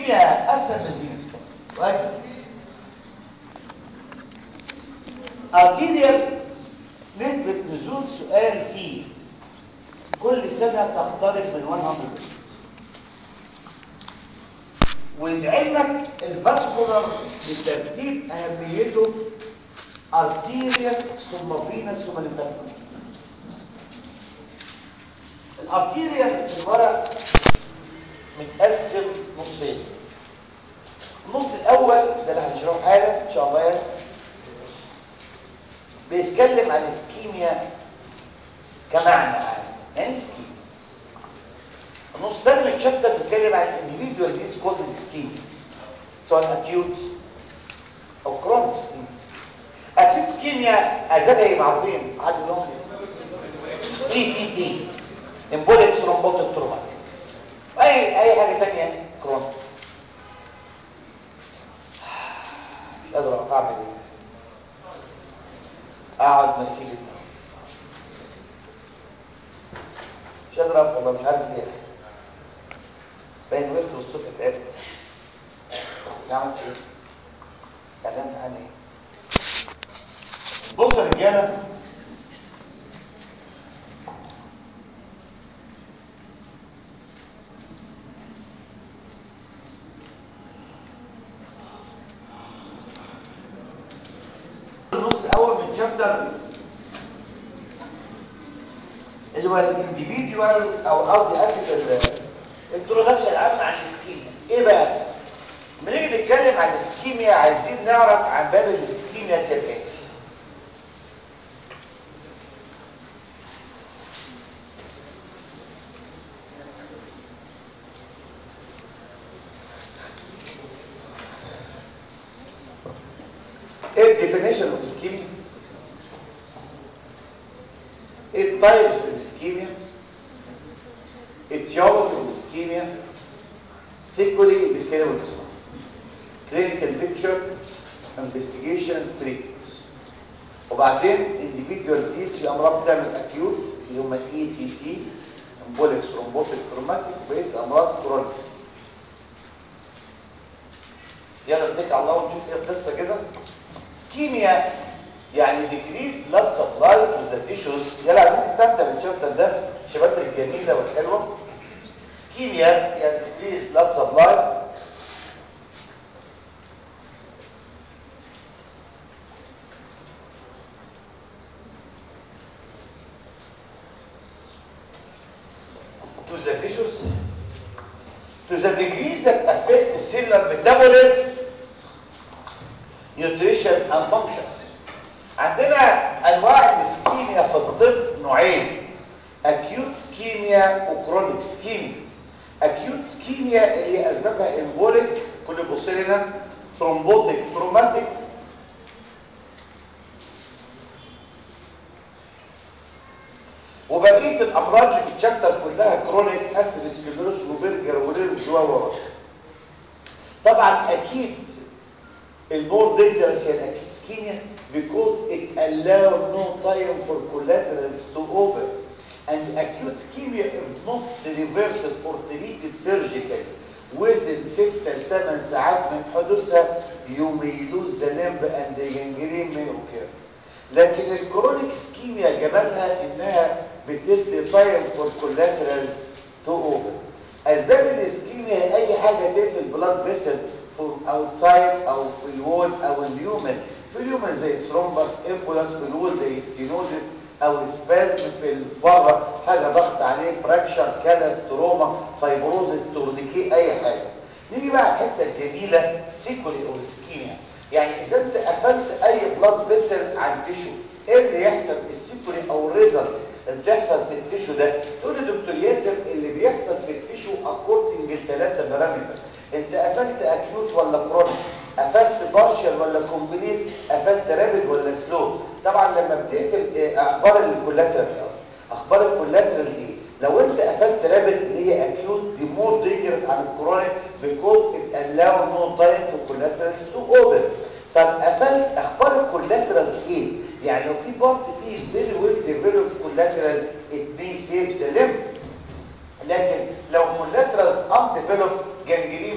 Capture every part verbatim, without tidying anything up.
الاسكيميا اسهل من الفينس طيب. ارتيريال نسبة نزول سؤال فيه كل سنة تقترب من مية ولعلمك الفاسكولار بترتيب اهميته ارتيريال ثم فينس ثم ليمفاتيك. الارتيريال في الورق متقسم نصين. النص الاول ده اللي هنشرحه حالا ان شاء الله يعني بيتكلم عن الاسكيميا كمعنى عام يعني اسكيميا. النص الثاني من الشابتر بيتكلم عن individual disease causing ischemia سواء acute او chronic ischemia. acute ischemia اسبابها ايه معروفين عاد لهم تي تي تي embolic thrombotic traumatic اي اي حاجه ثانيه chronic. مش قادر اعمل ايه اقعد نفسي جدا مش قادر اقف والله مش عارف ليه باين وقت والصبح تعبت. عملت ايه؟ اتكلمت عن ايه؟ بص يا رجاله النص الاول من شابتر اللي هو الانديفيديوال او قصدي اسف الانترودكشن العام عن الاسكيميا. ايه بقى؟ لما نيجي نتكلم عن الاسكيميا عايزين نعرف عن باب الاسكيميا كالاتي. ايه الديفينيشن اوف اسكيميا؟ ايه التايبس اوف اسكيميا؟ etiology of ischemia, sequelae ischemic clinical picture, investigation, treatment. وبعدين individual disease في امراض بتعمل acute اللي هم اي تي تي embolic thrombotic traumatic وبقيه امراض chronic. يلا نتكل على الله ونشوف ايه القصه كده. ischemia يعني decreased blood supply to the tissues. يلا عايزين نستمتع بالشابتر ده الشباب الجميله والحلوه. ischemia يعني decreased blood supply to the tissues to the degree that affect the cellular metabolism, nutrition and function. عندنا انواع الاسكيميا في الطب نوعين acute ischemia وchronic ischemia. acute ischemia اللي هي اسبابها embolic كل بص لنا thrombotic traumatic وبقيه الامراض اللي في الشابتر كلها كرونيك اثيروسكليروس وبرجر وليرز و طبعا اكيد المور دينجرس هي الاكيد ischemia because it allows no time for collaterals to open and acute ischemia is not reversed or treated surgically within ستة ل ثمانية ساعات من حدوثها you may lose the limb and the gangrene may occur. لكن الكرونيك ischemia جمالها انها بتدي تايم فور كولاترالز تو اوبن. اسباب الاسكيميا هي اي حاجه تقفل البلاد فيسل فور اوتسايد او في الوول او اليومن. في اليومن زي ثرومبس امبولاس، في الوول زي ستينوزيس او سبازم في البره حاجه ضغط عليه فراكشر كالس تروما فايبروزيس تورنيكي اي حاجه. نيجي بقى الحته الجميله سيكولي او اسكيميا. يعني اذا انت قفلت اي بلاد فيسل عن تيشو ايه اللي يحصل؟ السيكولي او الريزلت اللي بتحصل في التيشو ده. تقول لي دكتور ياسر اللي بيحصل في التيشو اكوردنج لثلاثه بارامتر. انت قفلت اكيوت ولا كرونيك؟ قفلت بارشل ولا كومبليت؟ قفلت رابيد ولا سلو؟ طبعا لما بتقفل اخبار الكولاترال اخبار الكولاترال ايه؟ لو انت قفلت رابيد اللي هي اكيوت دي مور دينجرس عن الكرونيك because it allows no time for collaterals to open. طب قفلت اخبار الكولاترال ايه؟ يعني لو في بارت فيه very well developed collateral it may save the limb. لكن لو collaterals undeveloped gangrene may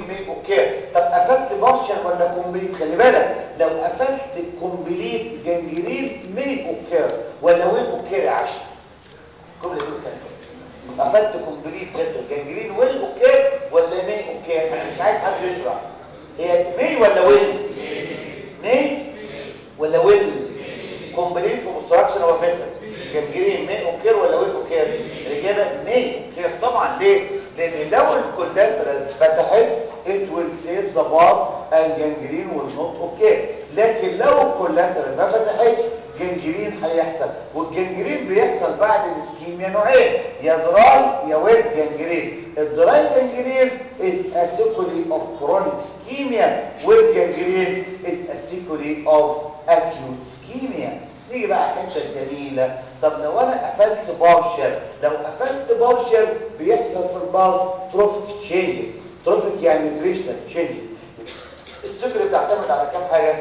اوكير. طب قفلت بارشل ولا كومبليت؟ خلي بالك لو قفلت كومبليت جنجرين مي اوكير ولا وين اوكير يا عشر؟ كل ده قفلت كومبليت بس الجنجرين وين اوكير ولا مي اوكير؟ انا مش عايز حد يشرح هي مي ولا وين؟ مي ولا وين؟ كومبليت ومستراكشن هو فاسد. جنجرين مي اوكير ولا وين اوكير؟ الاجابه مي اوكير طبعا. ليه؟ لان لو الكولاترالز فتحت it will save the bar and gangrene will not okay. لكن لو الكولاترال ما فتحتش جنجرين هيحصل. والجنجرين بيحصل بعد الاسكيميا نوعين، يا دراي يا ويت جنجرين. الدراي جنجرين is a sequelae of chronic ischemia والجنجرين is a sequelae of acute ischemia. نيجي بقى الحته الجميله. طب لو انا قفلت بارشل، لو قفلت بارشل بيحصل في البلد تروفيك تشينجز. تروفيك يعني نيوتريشنال تشينجز. السكر بتعتمد على كام حاجه؟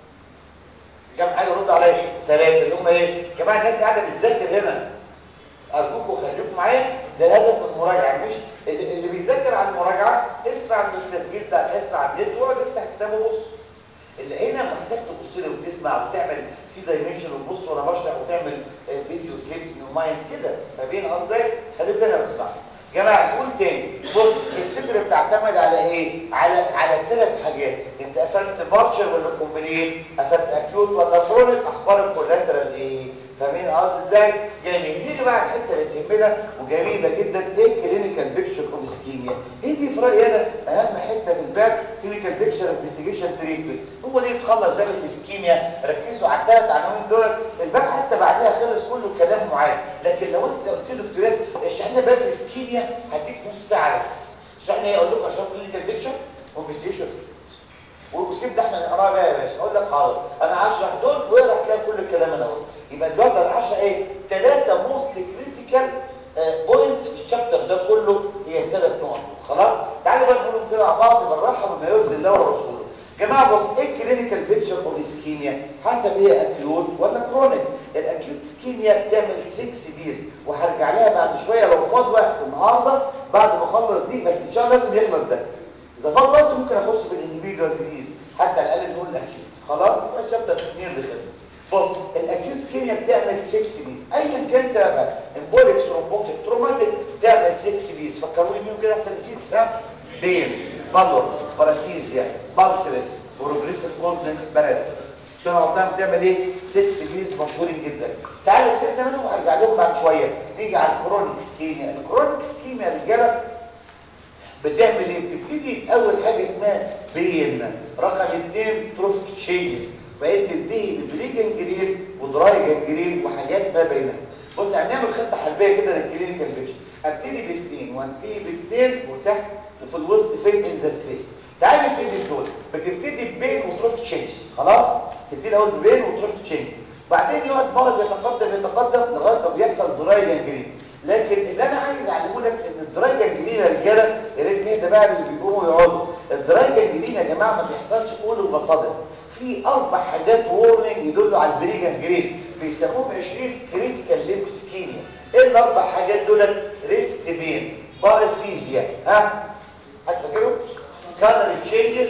كام حاجه رد عليا؟ ثلاثه اللي هم ايه؟ يا جماعه الناس قاعده بتذاكر هنا، ارجوكم خليكم معايا، ده الهدف من المراجعه. مش اللي, اللي بيذاكر على المراجعه اسمع من التسجيل بتاع الحصه على النت واقعد افتح كتاب وبص. اللي هنا محتاج تبص لي وتسمع وتعمل سي دايمنشن وتبص وانا بشرح وتعمل فيديو كليب من مايند كده. فبين قصدي خليك هنا واسمع. يا جماعه نقول تاني، بص السكر بتعتمد على ايه؟ على على ثلاث حاجات. انت قفلت بارشل ولا كومبليت؟ قفلت اكيوت ولا كرونيك؟ اخبار الكولاترال ايه؟ فاهمين قصدي ازاي؟ جميل. نيجي بقى الحته اللي تهمنا وجميله جدا، ايه كلينيكال بيكتشر اوف اسكيميا. هي دي في رايي انا اهم حته في الباب، كلينيكال بيكتشر انفستيجيشن تريتمنت. هو ليه تخلص باب الاسكيميا؟ ركزوا على الثلاث عناوين دول. الباب حتى بعدها خلص كله كلام معين، لكن لو انت قلت له دكتور اشرح لنا باب الاسكيميا هديك نص ساعه بس. اشرح لنا ايه؟ اقول لكم عشان كلينيكال بيكتشر انفستيجيشن وسيب ده احنا نقراه بقى يا باشا. اقول لك حاضر انا هشرح دول واقرا هتلاقي كل الكلام انا قلته. يبقى دلوقتي انا هشرح ايه؟ ثلاثه موست كريتيكال بوينتس في الشابتر ده كله. هي ثلاث نقط. خلاص تعالوا بقى نقولهم كده مع بعض بالراحه بما يرضي الله ورسوله. جماعه بص، ايه الكلينيكال بيكتشر اوف اسكيميا؟ حسب هي اكيوت ولا كرونيك. الاكيوت اسكيميا بتعمل ستة بيز وهرجع لها بعد شويه لو فاض وقت النهارده بعد ما اخلص دي، بس ان شاء الله لازم يخلص ده. اذا فاض وقت ممكن اخش في الانديفيدوال ديزيز حتى الاقل نقول الاكيوت. خلاص يبقى الشابتر اثنين اللي خلص. بص الاكيوت اسكيميا بتعمل ستة بيز ايا كان سببها، امبوليك ثرومبوتيك تروماتيك بتعمل ستة بيز. فكروني بيهم كده احسن نسيت. ها بين بالور باراسيزيا بارسلس بروجريسيف كولدنس باراليسيس. شنو قلنا بتعمل ايه؟ ستة بيز مشهورين جدا. تعالوا سيبنا منهم وهرجع لهم بعد شويه. نيجي على الكرونيك اسكيميا. الكرونيك اسكيميا يا رجاله بتعمل ايه؟ بتبتدي اول حاجه اسمها بين، رقم اثنين تروفيك تشينجز، بقيت تنتهي ببري جنجرين ودراي جنجرين وحاجات ما بينها. بص هنعمل خطه حربيه كده للكلينيكال بيكتشر. ابتدي باثنين وانتهي باثنين وتحت وفي الوسط فين ان ذا سبيس. تعالى نبتدي بدول. بتبتدي ببين وتروفيك تشينجز. خلاص تبتدي الاول ببين وتروفيك تشينجز، بعدين يقعد مرض يتقدم يتقدم لغايه ما بيحصل دراي جنجرين. لكن اللي انا عايز اعلمه لك ان الدراي جنجرين يا رجاله، يا ريت نهدى بقى اللي بيقوموا يقعدوا. الدراي جنجرين يا جماعه ما بيحصلش قول وبصدق. في اربع حاجات وورنينج يدلوا على البري جنجرين بيسموهم عشرين كريتيكال ليمب اسكيميا. ايه الاربع حاجات دول؟ ريست بين، باراسيزيا، ها هتفكروا؟ كالر تشينجز،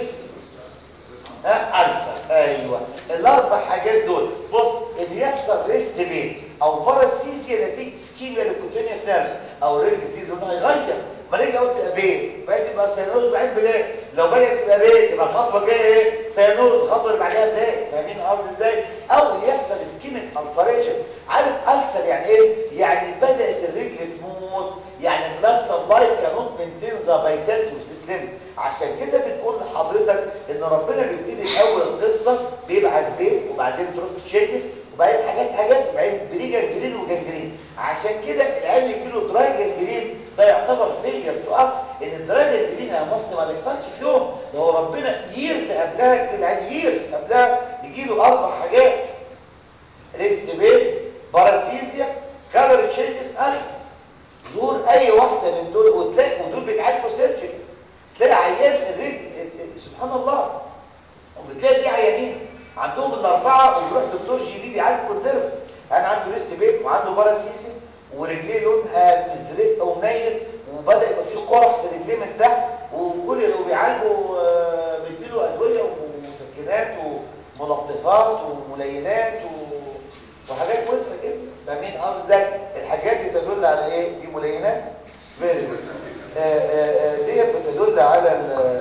ها ألسر. ايوه الاربع حاجات دول. بص اللي يحصل ريست بين او باراسيزيا نتيجه اسكيميا للكوتينيوس نيرفز او ريست دي لونها يغير. ما نيجي اقول تبقى بين بقى تبقى سيانوز بعيد بلاي. لو بدات تبقى بين يبقى الخطوه الجايه ايه؟ سيانوز. الخطوه اللي بعدها بلاي. فاهمين قصدي ازاي؟ او يحصل اسكيميك الفريشن. عارف ألسر يعني ايه؟ يعني بدات الرجل تموت، يعني بلاد سبلاي كانوت مينتين ذا فيتاليتي سيستم. عشان كده بنقول لحضرتك ان ربنا بيبتدي اول القصه بيبعت بين وبعدين تروفيك تشينجز وبعدين حاجات حاجات وبعدين بري جنجرين وجنجرين. عشان كده العيال اللي يجيله دراي جنجرين ده يعتبر فيلير تو اصل ان الدراي جنجرين يا محسن ما بيحصلش في يوم. ده هو ربنا ييرز قبلها العيال ييرز قبلها يجيله اربع حاجات: ريست بين، باراسيزيا، كالر تشينجز، ألسس. ظهور اي واحده من دول وتلاقي ودول بيتعالجوا سيرجري. تلاقي عيان الرجل سبحان الله، وبتلاقي في عيانين عندهم الاربعه ويروح دكتور جي بي بيعالج كونسيرف. انا عنده ريست بين وعنده باراسيسي ورجليه لونها مزرق او مايل وبدا يبقى في قرح في رجليه من تحت، وكل اللي بيعالج بنعالجه آه بنديله ادويه ومسكنات وملطفات وملينات و... وحاجات وسخه كده. فاهمين قصدي؟ الحاجات دي تدل على ايه؟ دي ملينات فيري جود. ديت بتدل على ال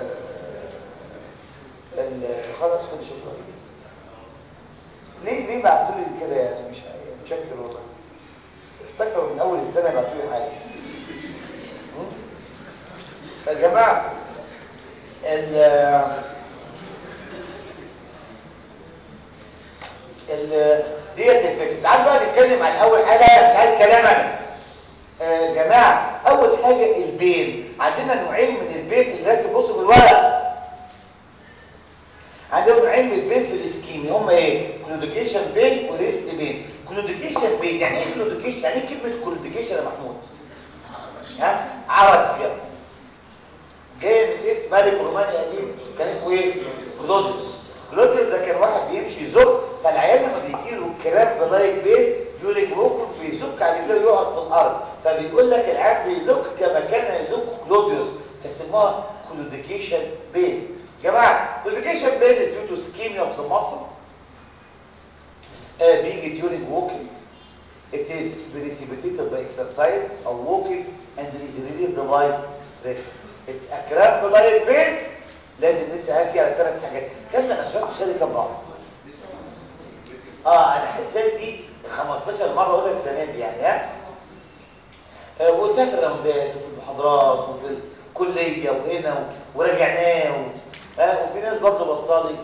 ال خلاص خد شكرا. ليه ليه بعتوا لي كده يعني؟ مش متشكر والله. افتكروا من اول السنه بعتوا لي حاجه. يا جماعه ال ال ديت الفكره. تعالوا بقى نتكلم عن اول حاجه، مش عايز كلام انا. يا آه جماعه اول حاجه البين. عندنا نوعين من البين اللي لازم بصوا في الورق. عندنا نوعين من البين في الاسكيمي، هم ايه؟ كلوديكيشن بين وريست بين. كلوديكيشن بين يعني ايه كلوديكيشن؟ يعني ايه كلمه كلوديكيشن يا محمود؟ ها؟ عربي كده. جاي من اسم ملك روماني قديم كان اسمه ايه؟ كلوديوس. كلوديوس ده كان واحد بيمشي يزك، فالعيال لما بيجي له الكلام بلايك بين يوريك ووكم بيزك على رجله يقعد في الارض، فبيقول لك العيال بيزك كما كان يزك كلوديوس، فسموها كلوديكيشن بين. جماعه كلوديكيشن بين is due to ischemia of the muscle. آه بيجي during walking. It is precipitated by exercise or walking and is relieved by rest. It's a cramp like pain. لازم نسأل فيه على ثلاث حاجات. كم انا شرحت شادي كم بعض؟ اه انا حسيت دي خمستاشر مره اقولها السنه دي يعني. ها آه وقلتها في الرمضان وفي المحاضرات وفي الكليه وهنا ورجعناه و... آه وفي ناس برضه بصالي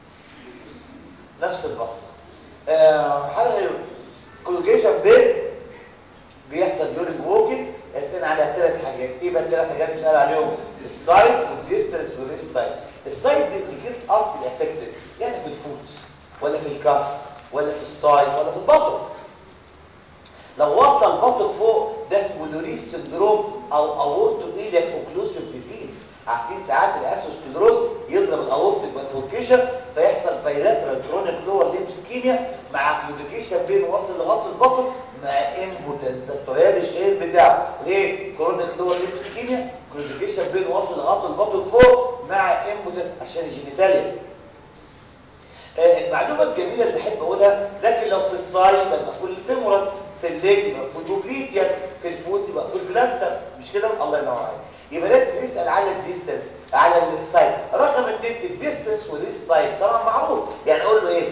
نفس البصه. آه حاجه كولجيشن بين بيحصل ديورنج ووكينج. يسأل على ثلاث حاجات. ايه بقى الثلاث حاجات بنسال عليهم؟ السايد والديستنس والريست تايم. السايد بيديكيت ارت الافكتد، يعني في الفوت ولا في الكف ولا في السايد ولا في البطن. لو وصل البطن فوق ده اسمه لوريس سندروم او اورتو ايلياك اوكلوسيف ديزيز. عارفين ساعات الاسوسكلروز يضرب الاورتيك بالفوركيشن فيحصل بايلاترال كرونيك لور ليمب اسكيميا مع كلوديكيشن بين واصل لغايه البطن مع امبوتنس. ده الطريان الشهير بتاعه ليه كرونيك لور ليمب اسكيميا، كلوديكيشن بين واصل لغايه البطن فوق مع امبوتنس عشان الجينيتاليا. آه المعلومه الجميله اللي احب اقولها، لكن لو في السايد يبقى مقفول الفيمورال، في الليج يبقى مقفول البوبليتيان، في الفوت يبقى مقفول البلانتر. مش كده؟ الله ينور عليك. يبقى لازم نسال على الديستنس على السايد. رقم اثنين الديستنس والريست تايم طبعا معروف. يعني اقول له ايه؟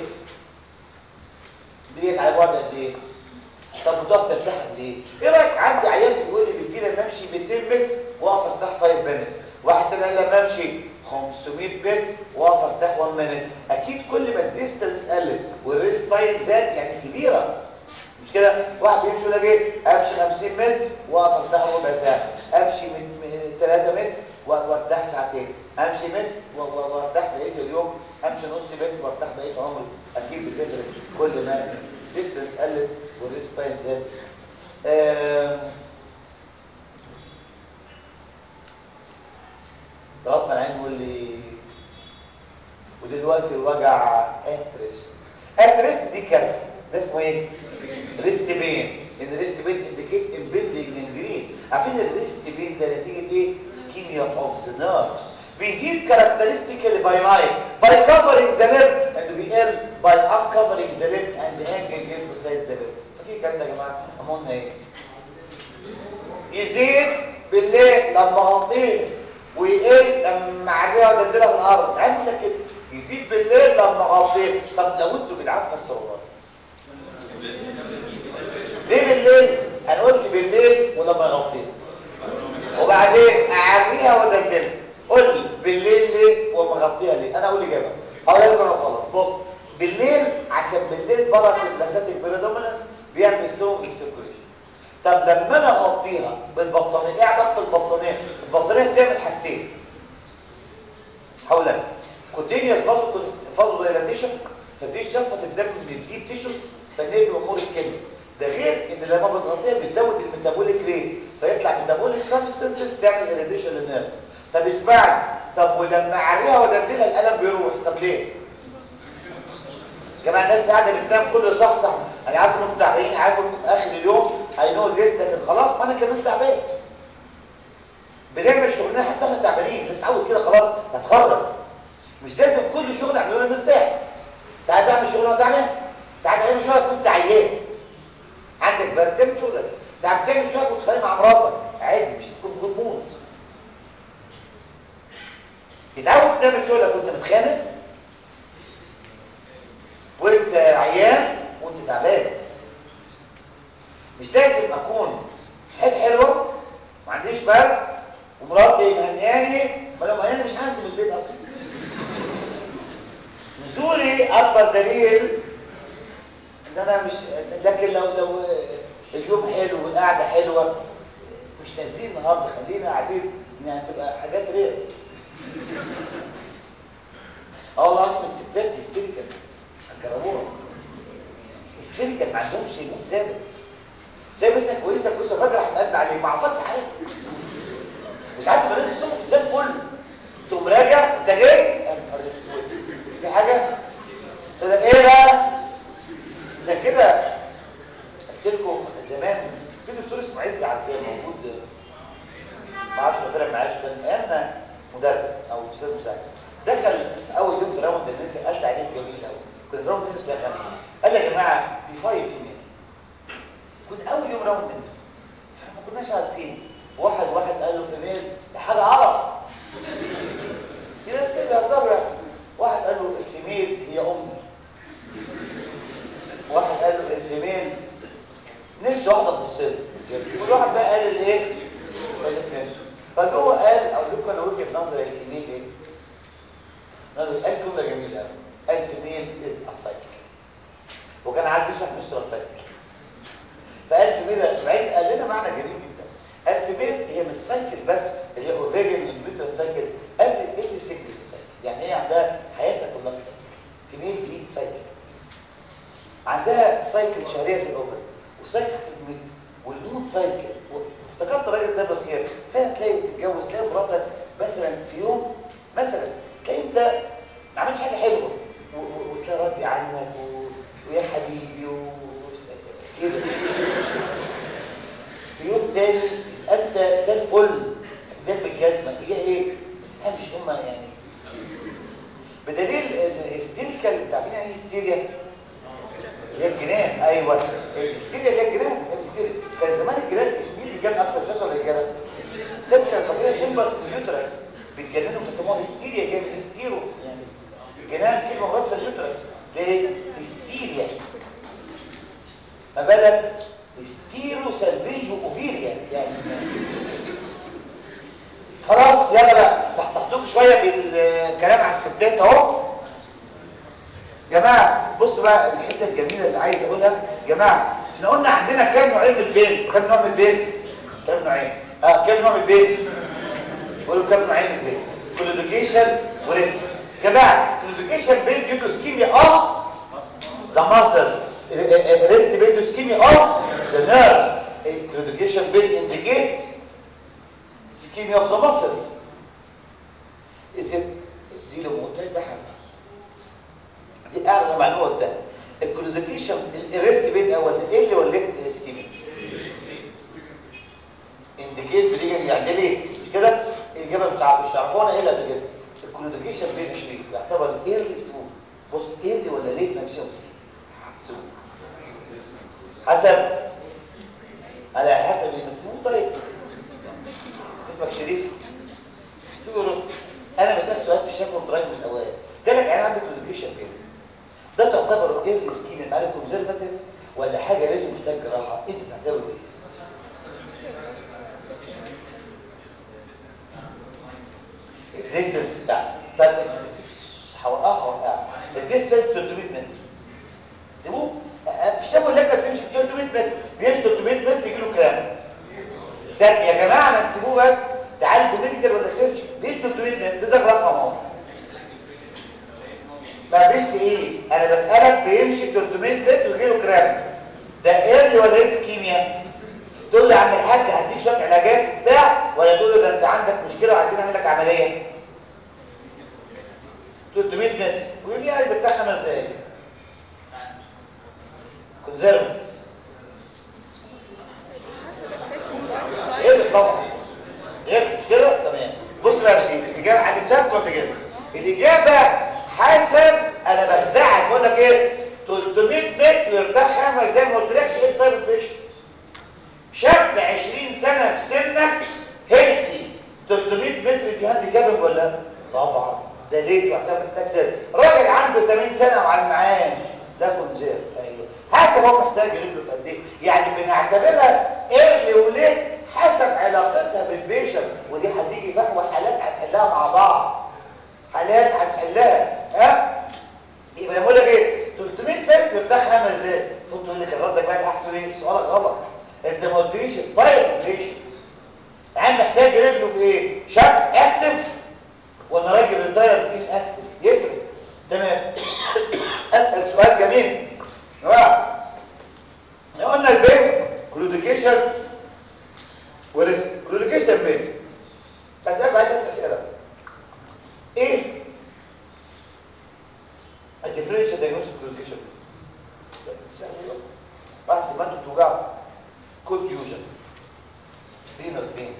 ديت على بعد قد ايه؟ طب بتقف ترتاح قد ايه؟ ايه رايك عندي عيال بيقول لي بتجي لي امشي مئتين متر واقف ارتاح خمس مينتس، واحد تاني قال لي امشي خمسمية متر واقف ارتاح واحد مينت. اكيد كل ما الديستنس قلت والريست تايم زاد يعني سيفيره. مش كده؟ واحد بيمشي يقول لك ايه؟ امشي خمسين متر واقف ارتاح ربع ساعه، امشي ثلاثة متر وارتاح ساعتين، امشي متر وارتاح بقيه اليوم، امشي نص متر وارتاح بقيه عمري. اكيد بتفرق كل ما الديستنس قلت والريست تايم زاد. ضغط العين يقول لي ودلوقتي الوجع اترست. اترست دي كارثه. ده اسمه ايه؟ ريست بين. ان الريست بين انديكيت امبيدنج جنجرين. عارفين الريست بين ده نتيجه ايه؟ سكيميا اوف ذا نيرفز. بيزيد كاركترستيكالي باي نايت باي كفرنج ذا ليمب اند بيقل باي انكفرنج ذا ليمب اند هانجنج هيد بسايد ذا ليمب. فاكرين الكلام ده يا جماعه؟ قلنا ايه؟ يزيد بالليل لما اغطيه ويقل لما اعليها وادلدلها في الارض. عندنا كده يزيد بالليل لما اغطيه. طب لو انتوا جدعان فسروا والله ليه بالليل؟ انا قلت بالليل ولما اغطيه وبعدين اعليها وادلدلها. قول لي بالليل ليه وما اغطيها ليه؟ انا اقول اجابه هقول لك انا خلاص. بص بالليل عشان بالليل برس البلازاتيك بريدومينانس بيعمل سلو السيركوليشن. طب لما انا اغطيها بالبطانيه، ايه علاقه البطانيه؟ البطانيه بتعمل حاجتين حولها كونتينيوس فازو دايلاتيشن، فدي شفط الدم من الديب تيشوز فالنيل امور سكين. ده غير ان لما بتغطيها بتزود الميتابوليك ريت فيطلع ميتابوليك سبستانسز تعمل اريتيشن للنيرف. طب اسمعني، طب ولما اعليها وادلدلها الالم بيروح. طب ليه؟ جماعه الناس قاعده بتنام كل صح صح. انا عارف انكم تعبانين، عارف انكم في اخر اليوم هينو زيت، لكن خلاص ما انا كمان تعبان. بنعمل شغلنا حتى احنا تعبانين، بس تعود كده خلاص. كل شغل اعمله وانا مرتاح. ساعات اعمل شغل وانا تعبان، ساعات اعمل شغل كنت عيان عندك برد تعمل شغلك، ساعات تعمل شغل كنت خارج مع مراتك عادي مش تكون في غضبون. تتعود تعمل شغلك وانت متخانق وانت عيان وانت تعبان. مش لازم اكون صحتي حلوه ما عنديش برد ومراتي مهنياني، ما لو مهنياني مش هنزل من البيت اصلا. نزولي اكبر دليل ان انا مش، لكن لو لو اليوم حلو والقعده حلوه مش نازلين النهارده، خلينا قاعدين يعني تبقى حاجات رير. اه والله العظيم الستات هيستيريكال هتجربوها. هيستيريكال ما عندهمش مود ثابت. تلاقي مثلا كويسه كويسه فجاه هتقلب عليه ما عصتش حاجه. وساعات تبقى نازل الصبح زي الفل تقوم راجع انت جاي يا نهار اسود في حاجه تقول لك ايه بقى. عشان كده قلت لكم زمان في دكتور اسمه عز عزام موجود ما اعرفش طلع معاش، كان ايامنا مدرس او استاذ مساعد. دخل في اول يوم في راوند النساء قال تعليم جميل قوي. كنا في راوند النساء الساعه خمسة قال يا جماعه دي فايف في المية. كنت اول يوم راوند النساء ما كناش عارفين. واحد واحد قال له فيميل دي حاجه عرب. في ناس كده بيهزروا يعني. واحد قال له الفيميل هي امي. واحد قال له الفيميل نفسه واحده تبص له. كل واحد بقى قال الايه؟ قال نفسه. فجوه قال اقول لكم انا وجهه نظري الفيميل ايه؟ قال جمله جميله قال الفيميل از اسايكل. وكان عايز يشرح مستر سايكل. فقال الفيميل بعدين قال لنا معنى جميل جدا. الفيميل هي مش سايكل بس اللي هي اوفيريان اندوميتريال سايكل قبل الايفري سيكلز سايكل. يعني هي عندها حياتها كلها سايكل. فيميل دي سايكل عندها سايكل شهريه في الاوفر وسايكل في الميد والمود سايكل. وافتكرت الراجل ده بخير. فتلاقي تتجوز تلاقي مراتك مثلا في يوم مثلا تلاقي انت ما عملتش حاجه حلوه وتلاقي راضي عنك و... ويا حبيبي وكده. في يوم تاني انت زي الفل جنب الجزمه هي ايه؟ ما تفهمش هم يعني. بدليل ان الهستيريكال انت عارفين يعني ايه هستيريا؟ هي الجنان. ايوه الهستيريا اللي هي الجنان. هي الهستيريا كان زمان الجنان مين اللي كان اكتر ست ولا رجاله؟ سبشن طبيعي امبرس اليوترس بيتجننوا فسموها هستيريا جايه من هستيرو يعني الجنان كلمه مرادفه اليوترس ليه؟ هستيريا. ما بالك هستيرو سلبيجو اوفيريا يعني. خلاص يلا بقى صحصحتوك شويه بالكلام على الستات اهو. جماعه بصوا بقى الحته الجميله اللي عايز اقولها. جماعه احنا قلنا عندنا كام نوعين من البين؟ كام نوع من البين؟ كام نوعين؟ اه كام نوع من البين؟ قولوا كام نوعين من البين؟ كلوديكيشن وريست. جماعه كلوديكيشن بين بيدو سكيميا اه ذا ماسل. ريست بيدو سكيميا اه ذا نيرفز. كلوديكيشن بين انديكيت سكيميا اوف ذا ماسلز. اذا دي لو قلت لك حسب دي اعلى معلومه ده. الكلوديكيشن الريست بين اول ده ايه اللي ولدت سكيميا؟ انديكيت بريجن يعني ليه مش كده؟ الاجابه بتاع مش عارفونا ايه اللي قبل كده. الكلوديكيشن بين شريف يعتبر ايرلي سموث. بص ايرلي ولا ليه نفسه سموث حسب على حسب المسموم. طيب اسمك شريف سيبه رد. انا بسالك سؤال في الشكل والترايب من الاوائل جالك عين عندك كلوديكيشن بين ده تعتبر ايرلي سكيميا على كونزرفاتيف ولا حاجه لازم محتاج جراحه؟ انت تعتبر ايه؟ الديستنس بتاعك طب هوقعها هوقعها الديستنس ثلاثمية متر سيبوه في الشكل اللي انت بتمشي ثلاثمية متر بيمشي ثلاثمية متر يجي له كلام ده يا جماعه ما تسيبوه بس تعالوا ميديكال ولا سيرش بيمشي ثلاثمية متر ده رقم اهو ما فيش تقيس. انا بسالك بيمشي ثلاثمية متر ويجي له كلام ده ايرلي ولا ايه سكيميا؟ تقول لي يا عم الحاج هديك شويه علاجات بتاع ولا تقول له ده انت عندك مشكله وعايزين نعمل لك عمليه ثلاثمية متر ويقول لي يعني بتاع خمس دقايق كونزرفت ايه طبعا ايه مش كده تمام. بص بقى يا شيخ الاجابه عرفتها ولا كده؟ الاجابه حسب انا بخدعك بقول لك ايه ثلاثمية متر يرتاح خمس زي ما قلت لكش ايه الطيب البيشن شاب عشرين سنه في سنك هيلسي ثلاثمية متر دي هاند كابنج ولا لا؟ طبعا ده ليه يعتبر تكسر راجل عنده ثمانين سنه وعلى المعاش ده كونزير ايوه حسب هو محتاج رجله في قد ايه يعني بنعتبرها ايرلي وليت حسب علاقتها بالبيشن ودي هتيجي فهو حالات هنحلها مع بعض حالات هنحلها ها يبقى بقول لك ايه ثلاثمية متر بتاع خمس ازاي فوت تقول لك الرد بقى احسن ايه سؤالك غلط انت ما قلتليش الطيب بيشن يعني محتاج رجله في ايه شاب اكتف ولا راجل ريتاير مفيش اكتف يفرق تمام اسال سؤال جميل يا جماعه قلنا البين كلوديكيشن وريسك كلوديكيشن بين هسألك عدة اسئله ايه الديفرنشال دايجنوستيك كلوديكيشن سهل ايه بعد ما انتوا توجعوا كونفيوجن فينس بين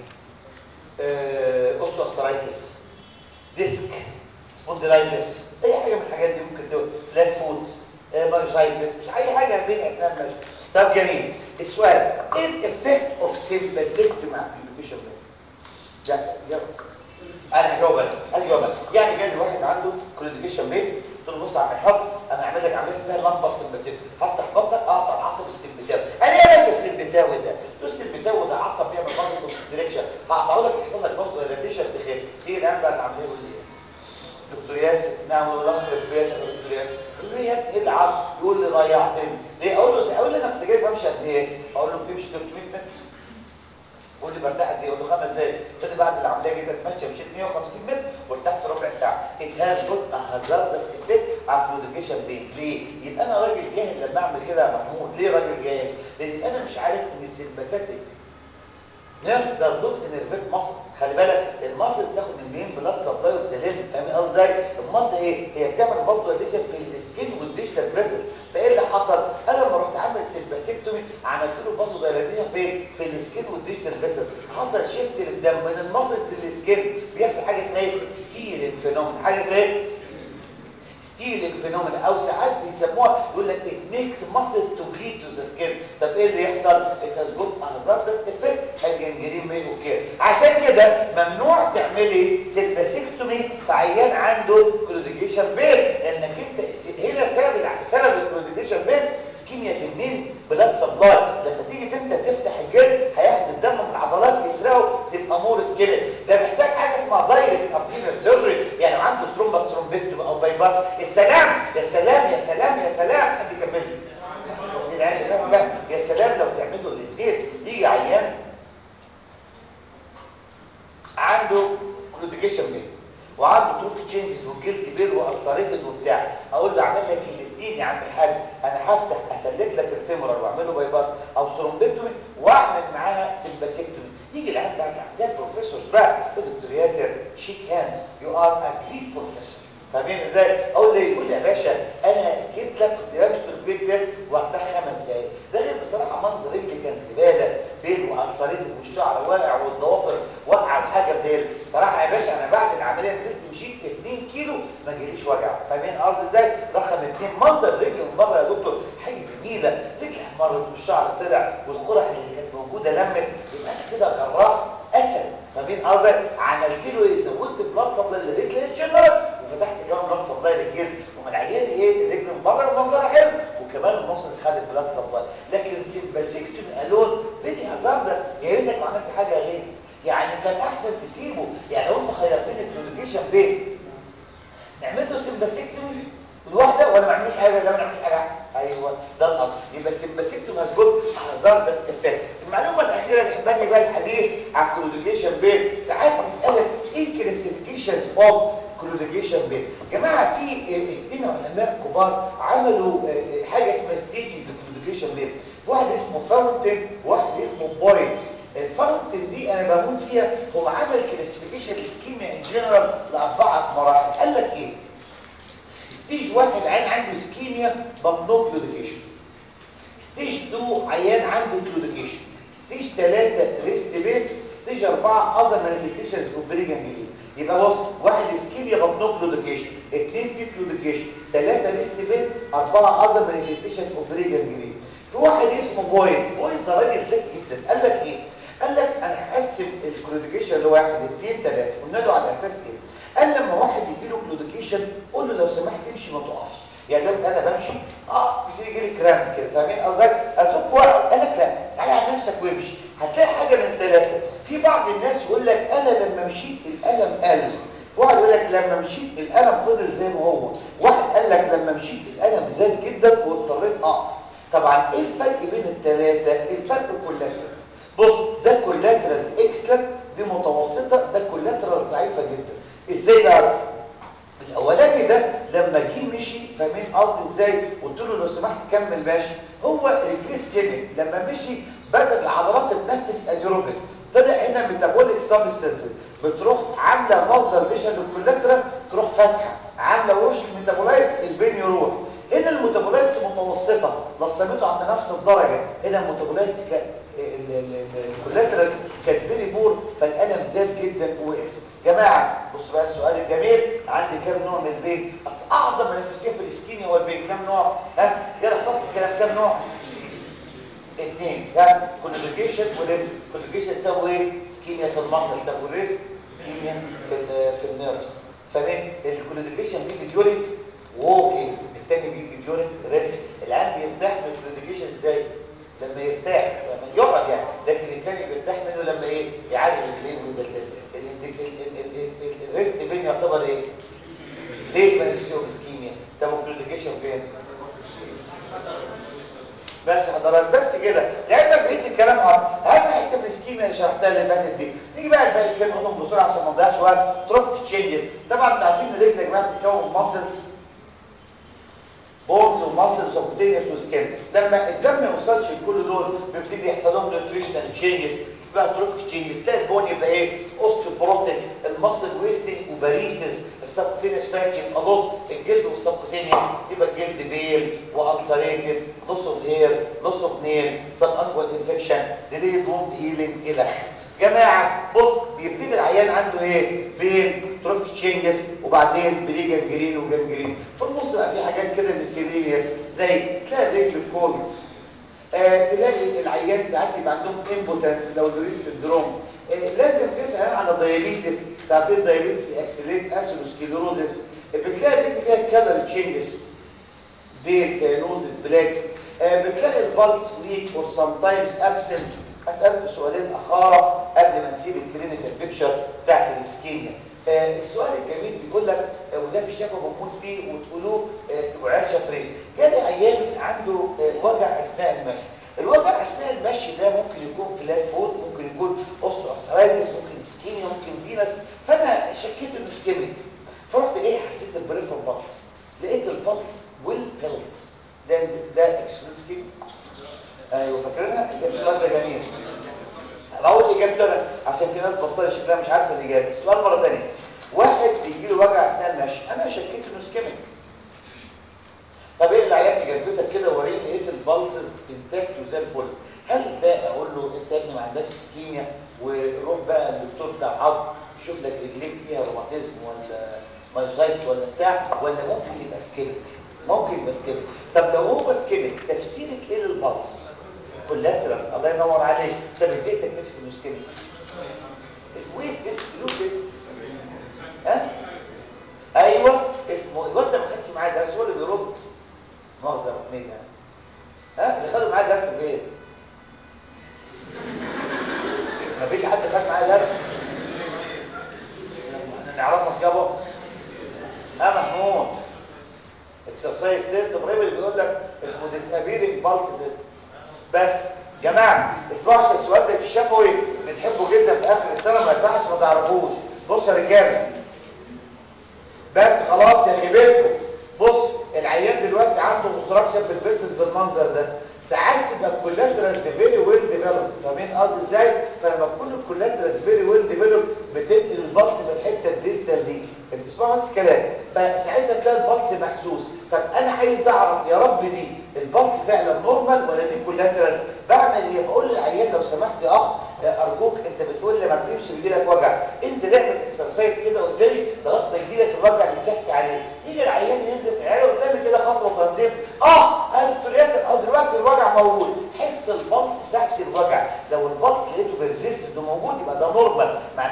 اوستو ارثرايتس ديسك سبونديلايتس اي حاجه من الحاجات دي ممكن تقول فلات فوت مايوسايتس مش اي حاجه بين اسنان ماشي طب جميل السؤال ايه الافكت اوف سيمباسيكتومي مع كلوديكيشن بين ده يلا انا هجاوبك هجاوبك يعني جاي واحد عنده كلوديكيشن بين قلت له بص يا عم الحب انا هعمل لك عمليه اسمها لمبر سيمباسيكتومي هفتح بطنك اقطع العصب السيمبتاوي انا ايه يا باشا السيمبتاوي ده تقول السيمبتاوي ده عصب بيعمل برضه ديريكشن هقطعه لك يحصل لك برضه راديشن بخير تيجي الان بقى العمليه يقول لي دكتور ياسر نعم والله يا دكتور ياسر يقول لي يا ابني ايه العصب يقول لي ضيعتني ليه اقول له اقول له انا كنت جاي بمشي قد ايه اقول له بتمشي ثلاثمية متر قول لي برتاح قد ايه اقول له خمس دقايق بس بعد العمليه جيت اتمشى مشيت مية وخمسين متر وارتحت ربع ساعه it has got a hazardous effect على كلوديكيشن بين ليه يبقى انا راجل جاهل لما اعمل كده يا محمود ليه راجل جاهل لان انا مش عارف ان السيمباثيك نيرفز داز نوت انرفيت ماسلز خلي بالك الماسلز تاخد من مين بلاد سبلاي وسلام فاهمين قصدي ازاي الماسل ايه هي بتعمل برضه ليشن في السكين والديجيتال بريزل فايه اللي حصل انا لما رحت عامل سيمباسيكتومي عملت له بازو دايلاتيشن فين في السكين والديجيتال بريزل حصل شيفت للدم من الماسلز للسكين بيحصل حاجه اسمها ايه ستيرنج فينومين حاجه اسمها ايه ستيرنج فينومين او ساعات بيسموها يقول لك it makes muscles to bleed to the skin طب ايه اللي يحصل it has got a hazardous effect هيجنجرين بيه وكده عشان كده ممنوع تعملي سيمباسيكتومي في عيان عنده كلوديكيشن بين لانك انت هنا سبب سبب الكلوديكيشن بين اسكيميا في النين بلاد سبلاي لما تيجي انت تفتح الجلد هياخد الدم من العضلات يسرقه تبقى مور سكيلت ده محتاج حاجه اسمها دايركت ارتيريال سيرجري يعني لو عنده ثرومبس ثرومبكتومي او بايباس يا سلام يا سلام يا سلام يا سلام حد يكمل لي يا سلام لو تعملوا الاثنين يجي عيان عنده كلوديكيشن بين وعنده تروفي تشينجز والجلد بيل والساريتد وبتاع اقول له اعمل لك الاثنين يا عم الحاج انا هفتح اسلك لك الفيمورال واعمل له بايباس او ثرومبكتومي واعمل معاها سيمباسيكتومي يجي العيان بقى ده بروفيسورز بقى دكتور ياسر شيك هاندز يو ار ا جريت بروفيسور فاهمين ازاي اقول لي يقول لي يا باشا انا جيت لك كنت بمشي في البيت ده وافتح خمس دقايق ده غير بصراحه منظر رجلي كان زباله بين والساريتد والشعر واقع والضوافر واقعه وحاجه بديل صراحه يا باشا انا بعد العمليه نزلت مشيت اتنين كيلو ما جاليش وجع فاهمين قصدي ازاي رقم اتنين منظر رجلي من بره يا دكتور حاجه جميله رجلي احمرت والشعر طلع والقرح اللي كانت موجوده لمت يبقى انا كده جراح اسد فاهمين قصدي عملت له ايه زودت بلاد سبلاي للرجل جنرال وفتحت كمان بلاد سبلاي للجلد ومن العيان ايه الرجل من بره منظرها حلو وكمان النص خد بلاد سبلاي لكن سيمباسيكتومي الون فيني هازارد يا ريتك ما عملت حاجه غير يعني كان احسن تسيبه يعني لو انت خيرتني الكلوديكيشن بين نعمل له سيمباسيكتومي الواحده ولا ما نعملوش حاجه لا ما نعملوش حاجه احسن ايوه ده القصد يبقى السيمباسيكتومي هازجود هازارد افكت المعلومه الاخيره اللي حباني بقى الحديث عن الكلوديكيشن بين ساعات تسالك ايه كلاسيفيكيشن اوف كلوديكيشن بين جماعه في اثنين علماء كبار عملوا حاجه اسمها ستيج كلوديكيشن بين واحد اسمه فاونتن وواحد اسمه بوينت الفاونتن دي انا بموت فيها هو عمل كلاسيفيكيشن اسكيميا ان جنرال لاربعه مراحل قال لك ايه ستيج واحد عيان عنده اسكيميا بطنو كلوديكيشن ستيج اتنين عيان عنده كلوديكيشن ستيج ثلاثة ريست بين ستيج أربعة اذر مانيفستيشنز اوف بريجنجري يبقى بص واحد اسكيميا اسكيميا اوف نو كلوديكيشن، اثنين في كلوديكيشن، ثلاثه ريست بين، اربعه اذر مانيفستيشن اوف بري جانجرين. في واحد اسمه بوينت، بوينت ده راجل ذكي جدا، قال لك ايه؟ قال لك انا هقسم الكلوديكيشن لواحد اثنين ثلاثه. قلنا له على اساس ايه؟ قال لما واحد يجي له كلوديكيشن قول له لو سمحت امشي ما تقفش. يعني لو انا بمشي اه بتيجي يجي لي كرام كده، فاهمين قصدك؟ ازق واقعد. قال لك لا، تعالى على نفسك وامشي، هتلاقي حاجه من ثلاثه. في بعض الناس يقول لك انا لما مشيت الالم قل، واحد يقول لك لما مشيت الالم فضل زي ما هو، واحد قال لك لما مشيت الالم زاد جدا واضطريت اقف. طبعا ايه الفرق بين الثلاثه؟ الفرق كولاترالز. بص ده كولاترالز اكسلنت، دي متوسطه، ده كولاترالز ضعيفه جدا. ازاي بقى؟ الاولاني ده لما جه مشي، فاهمين قصدي ازاي؟ قلت له لو سمحت كمل ماشي، هو ريفريس كيميك لما مشي بدأ العضلات تتنفس اجروبيك، طلع هنا ميتابوليك سبستانسز بتروح عامله مصدر فيشن للكولاترال، تروح فاتحه عامله وش الميتابولايتس، البين يروح. هنا الميتابولايتس متوسطه نصبته عند نفس الدرجه، هنا الميتابولايتس الكولاترال كانت فيري بور، فالالم زاد جدا ووقف. جماعه بصوا بقى السؤال الجميل، عندي كام نوع من البين؟ اصل اعظم منافسين في الاسكيميا هو البين. كام نوع؟ ها يلا احفظ الكلام، كام نوع؟ اثنين. ها كوليجيشن وريست. كوليجيشن يساوي ايه؟ اسكيميا في المصل، ده والريست اسكيميا في في النيرفز. فاهمين؟ الكوليجيشن بيجي ديورنج ووكينج، الثاني بيجي ديورنج ريست. الان بيرتاح من الكوليجيشن ازاي؟ لما يرتاح، لما يقعد يعني، لكن الثاني بيرتاح منه لما ايه؟ يعادل رجليه ويدلدل. الريست بين يعتبر ايه؟ ليه مانيفستيشن اسكيميا؟ ده الكوليجيشن فين؟ بس حضرات بس كده، لعلمك بقيت الكلام اصلا. اهم حته في السكيميا اللي شرحتها اللي فاتت دي. نيجي بقى الباقي كلمتهم بسرعه عشان ما نضيعش وقت. تروفيك تشينجز، طبعا انتوا عارفين ان الرجل يا جماعه بتتكون ماسلز، بونز وماسلز وكوتينيوس وسكين. لما الدم ما يوصلش لكل دول بيبتدي يحصل لهم نيوتريشنال تشينجز اسمها تروفيك تشينجز. تلاقي البون يبقى ايه؟ اوستيوبروتيك، الماسل ويستنج وباريسز، السبكوتينيوس فات يبقى لوس، الجلد والسبكوتينيوس يبقى الجلد بيل والسريتد، لوس اوف هير، لوس اوف نيل، سب انجوال انفكشن، ديليد ووند هيلينج الى اخره. جماعه بص، بيبتدي العيان عنده ايه؟ بين تروفيك تشينجز وبعدين بري جانجرين وجانجرين. في النص بقى في حاجات كده ميسيلينيوس، زي تلاقي الرجل كولد، آه تلاقي العيان ساعات يبقى عندهم امبوتنس لو دوريس سندروم. آه لازم تسال على دايابيتس، تعرفين دايابيتس في اكسليت اسيروسكليروزس. بتلاقي الرجل فيها كلر تشينجز، بيت سينوزس بلاك. آه بتلاقي البلس ويك اور سام تايمز ابسنت. اسالك سؤالين اخاره قبل ما نسيب الكلينيكال بيكتشر بتاعت الاسكيميا. آه السؤال الجميل بيقول لك، آه وده في شفا بموت فيه وتقولوه آه تبقوا عيال شاطرين. جالي عيان عنده آه وجع اثناء المشي. الوجع اثناء المشي ده ممكن يكون فلات فوت، ممكن يكون اوستيوارثرايتس، ممكن اسكيميا، ممكن فينس. فانا شكيت انه اسكيميا، فرحت جاي حسيت البريفرال بالس، لقيت البلس ويل فيلد. ده ده اكسكلود سكيميا. ايوه فاكرينها؟ السؤال ده جميل. بقول اجابته انا عشان في ناس بصلي شكلها مش عارفه الاجابه. السؤال مره ثانيه، واحد بيجي له وجع اثناء المشي، انا شكيت انه اسكيميك. طب ايه العيان اللي جذبتك كده ووريني لقيت البلسز انتاكت وزي الفل، هل ده اقول له انت يا ابني ما عندكش اسكيميا وروح بقى للدكتور بتاع عظم يشوف لك رجليك فيها روماتيزم ولا مايوسايتس ولا بتاع، ولا ممكن يبقى اسكيميك؟ ممكن يبقى اسكيميك. طب لو هو اسكيميك تفسيرك ايه للبلس؟ كولاترالز. الله ينور عليك. طب ازاي تكتشف انه اسكيميك؟ اسمه ايه التست؟ له تيست. ها ايوه اسمه الواد ده ما خدش معاه درس، هو اللي بيرد مؤاخذه رحمين يعني. ها اللي خدوا معاه درس فين؟ ما فيش حد خد معاه درس. احنا نعرفك يابا. ها محمود اكسرسايز تيست بريمل بيقول لك اسمه ديسابيرنج بالس تيست. بس جماعه اسمعوا عشان السؤال ده في الشفوي بنحبه جدا في اخر السنه، ما ينفعش ما تعرفوش. بص يا رجاله بس خلاص يا خيبتكم. بص العيان دلوقتي عنده اوبستراكشن في الفيسل بالمنظر ده، ساعات تبقى الكولاترالز فيري ويل ديفلوب. فاهمين قصدي ازاي؟ فلما تكون الكولاترالز فيري ويل ديفلوب بتنقل البلس في الحته الديستال دي. بتسمعوا نفس الكلام، فساعتها تلاقي البلس محسوس. طب انا عايز اعرف يا رب دي البلس فعلا نورمال ولا دي كولاترالز؟ بعمل ايه؟ بقول للعيان لو سمحت يا اخ ارجوك، انت بتقول لي ما بتمشي بيجي لك وجع، انزل اعمل اكسرسايز كده قدامي لغايه ما يجي لك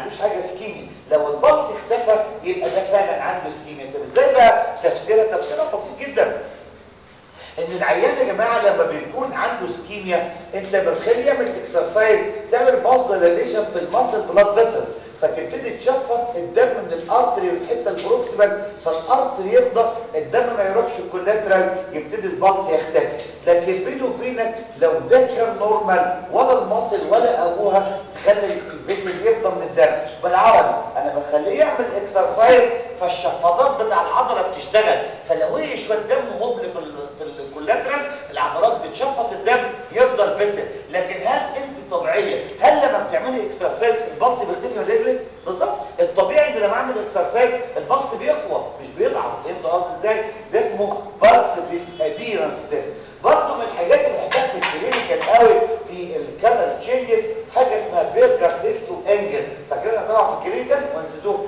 عندوش حاجه اسكيميا. لو البلس اختفى يبقى ده فعلا عنده اسكيميا. طب ازاي بقى تفسيرها؟ تفسيرها بسيط جدا، ان العيان يا جماعه لما بيكون عنده اسكيميا انت بتخليه يعمل اكسرسايز تعمل فاسوديليشن في الماسل بلاد فيسلز، فتبتدي تشفط الدم من الارتري والحته البروكسيمال، فالارتري يفضى الدم ما يروحش الكولاترال، يبتدي البلس يختفي. لكن بيني وبينك لو ده كان نورمال ولا الماسل ولا ابوها تخلي الفيسل يفضى من الدم، بالعربي انا بخليه يعمل اكسرسايز فالشفاطات بتاع العضله بتشتغل، فلو هي شويه دم هبل في في الكولاترال العضلات بتشفط الدم يفضل فيسل. لكن هل انت طبيعيه هل لما بتعملي اكسرسايز البلس بيختفي من رجلك؟ بالظبط. الطبيعي ان لما اعمل اكسرسايز البلس بيقوى مش بيضعف. فهمت قصدي ازاي؟ ده اسمه بلس ديسابيرنس تيست. برضه من الحاجات اللي بحبها في الكلينيكال قوي في الكالر تشينجز حاجه اسمها بيرجر تيست وانجل. فاكرينها طبعا في الكلينيكال ونسيتوها؟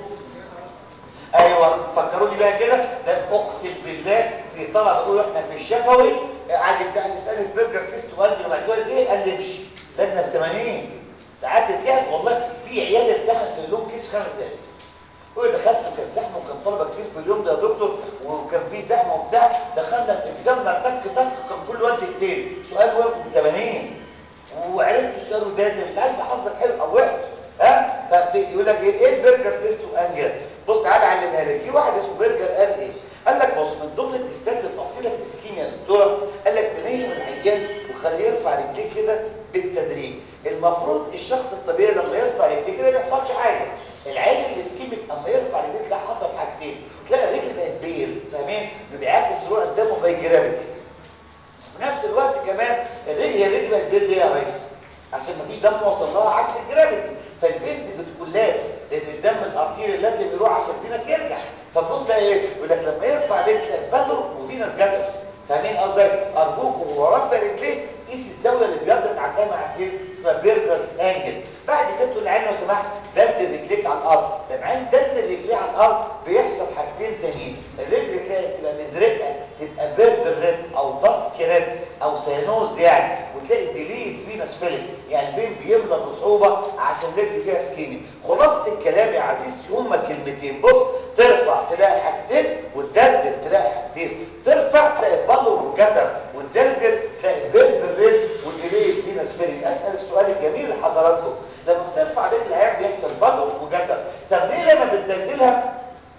ايوه فكروني بقى كده. ده اقسم بالله في طلبه يقولوا احنا في الشفوي عادي بتاع يسالني البرجر تيست وقال لي بعد ايه قال لي امشي لجنه ب ثمانين ساعات الجهد. والله في عياده اتاخدت لهم كيس خمس دقايق ودخلت وكان زحمه وكان طلبه كتير في اليوم ده يا دكتور وكان في زحمه وبتاع. دخلنا الاكزامنر تك تك كان كل وقت دقيقتين سؤال واقف ب ثمانين وعرفت السؤال وده انت مش عارف حظك حلو او وحش. ها فيقول لك ايه ايه البرجر تيست وانجل. بص تعالى اعلمها لك. في واحد اسمه برجر قال ايه؟ قال لك بص من ضمن التستات الاصيله في الاسكيميا يا دكتوره قال لك تنيم العيان وخليه يرفع رجليه كده بالتدريج. المفروض الشخص الطبيعي لما يرفع رجليه كده ما يحصلش حاجه. العين الاسكيميك اما يرفع رجليه تلاقي حصل حاجتين، تلاقي الرجل بقت بيل فاهمين؟ بيعكس روح قدامه باي جرافيتي. في نفس الوقت كمان الرجل هي الرجل بقت بيل ليه يا ريس؟ عشان مفيش دم وصل لها عكس الجرافيتي، فالفينز بتكون لابس لان الدم الارتيري لازم يروح عشان الفينس يرجع. فتبص ده ايه؟ يقول لك لما يرفع رجل بالور وفينس جاترز. فاهمين قصدي؟ ارجوكم وهو رافع رجليه قيس الزاويه اللي بيضغط عندها مع السير اسمها بيرجرز انجل. بعد كده تقول العين لو سمحت دلت رجليك على الارض. لما عين دلت رجليه على الارض بيحصل حاجتين تانيين، الرجل تلاقي تبقى مزرقه تبقى بيربل ريد او داسك ريد او سينوز يعني، وتلاقي الديليد فينس فيلم يعني فين بيملى بصعوبه عشان الرجل فيها سكيمي. خلاصه الكلام يا عزيزتي هما كلمتين. بص ترفع تلاقي حاجتين وتدلدل تلاقي حاجتين. ترفع تلاقي بالور وجتر وتدلدل تلاقي بيربل ريد وديليد فينس فيلم. اسال السؤال الجميل لحضراتكم، لما بترفع رجل العيان بيحصل بالور وجتر، طب ليه لما بتدلدلها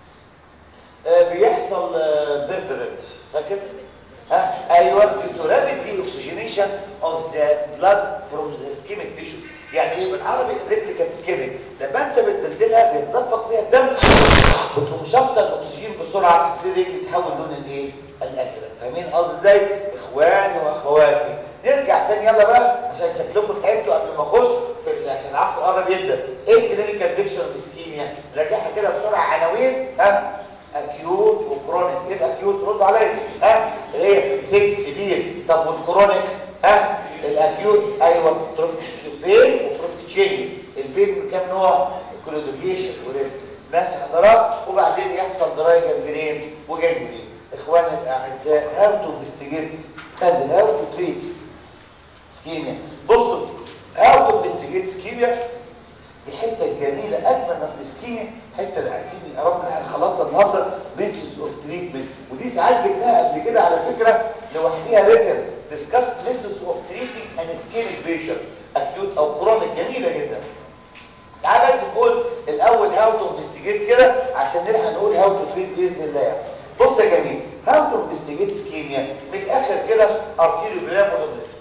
آه بيحصل آه بيربل ريد؟ فاكر؟ ها ايوه to rapid deoxygenation of the blood from the ischemic tissues. يعني ايه بالعربي؟ الرجل كانت اسكيميك لما انت بتدلدلها بيتدفق فيها الدم بتقوم شافطه الاكسجين بسرعه تبتدي الرجل تتحول لون الايه؟ الازرق. فاهمين قصدي ازاي؟ اخواني واخواتي نرجع تاني يلا بقى عشان شكلكم تعبتوا قبل ما اخش في عشان العصر قرب يبدا. ايه الكلينيكال بيكتشر اسكيميا؟ راجعها كده بسرعه عناوين. ها اكيوت وكرونيك. ايه الاكيوت؟ رد عليا. ها ايه ستة بيز. طب والكرونيك؟ ها الاكيوت ايوه بين وبروفيت تشينجز. البين كام نوع؟ كلودوجيشن وريست ماشي حضرات. وبعدين يحصل دراي جنجرين وجنجرين. اخواني الاعزاء هاو تو انفستيجيت اند هاو تو تريت اسكيميا. بصوا هاو تو انفستيجيت اسكيميا دي حته جميله اجمل ما في الاسكيميا حته اللي عايزين يا رب احنا خلاص النهارده ميثودز اوف تريتمنت، ودي ساعات جبناها قبل كده على فكره لوحديها ريتن ديسكاس ميثودز اوف تريتنج ان اسكيميك بيشنت اكيوت او كرونيك جميله جدا. تعال بس نقول الاول هاو تو انفستيجيت كده عشان نلحق نقول هاو تو تريت باذن الله. بص يا جميل هاو تو انفستيجيت اسكيميا من الاخر كده ارتيريوجرام ودوبلكس.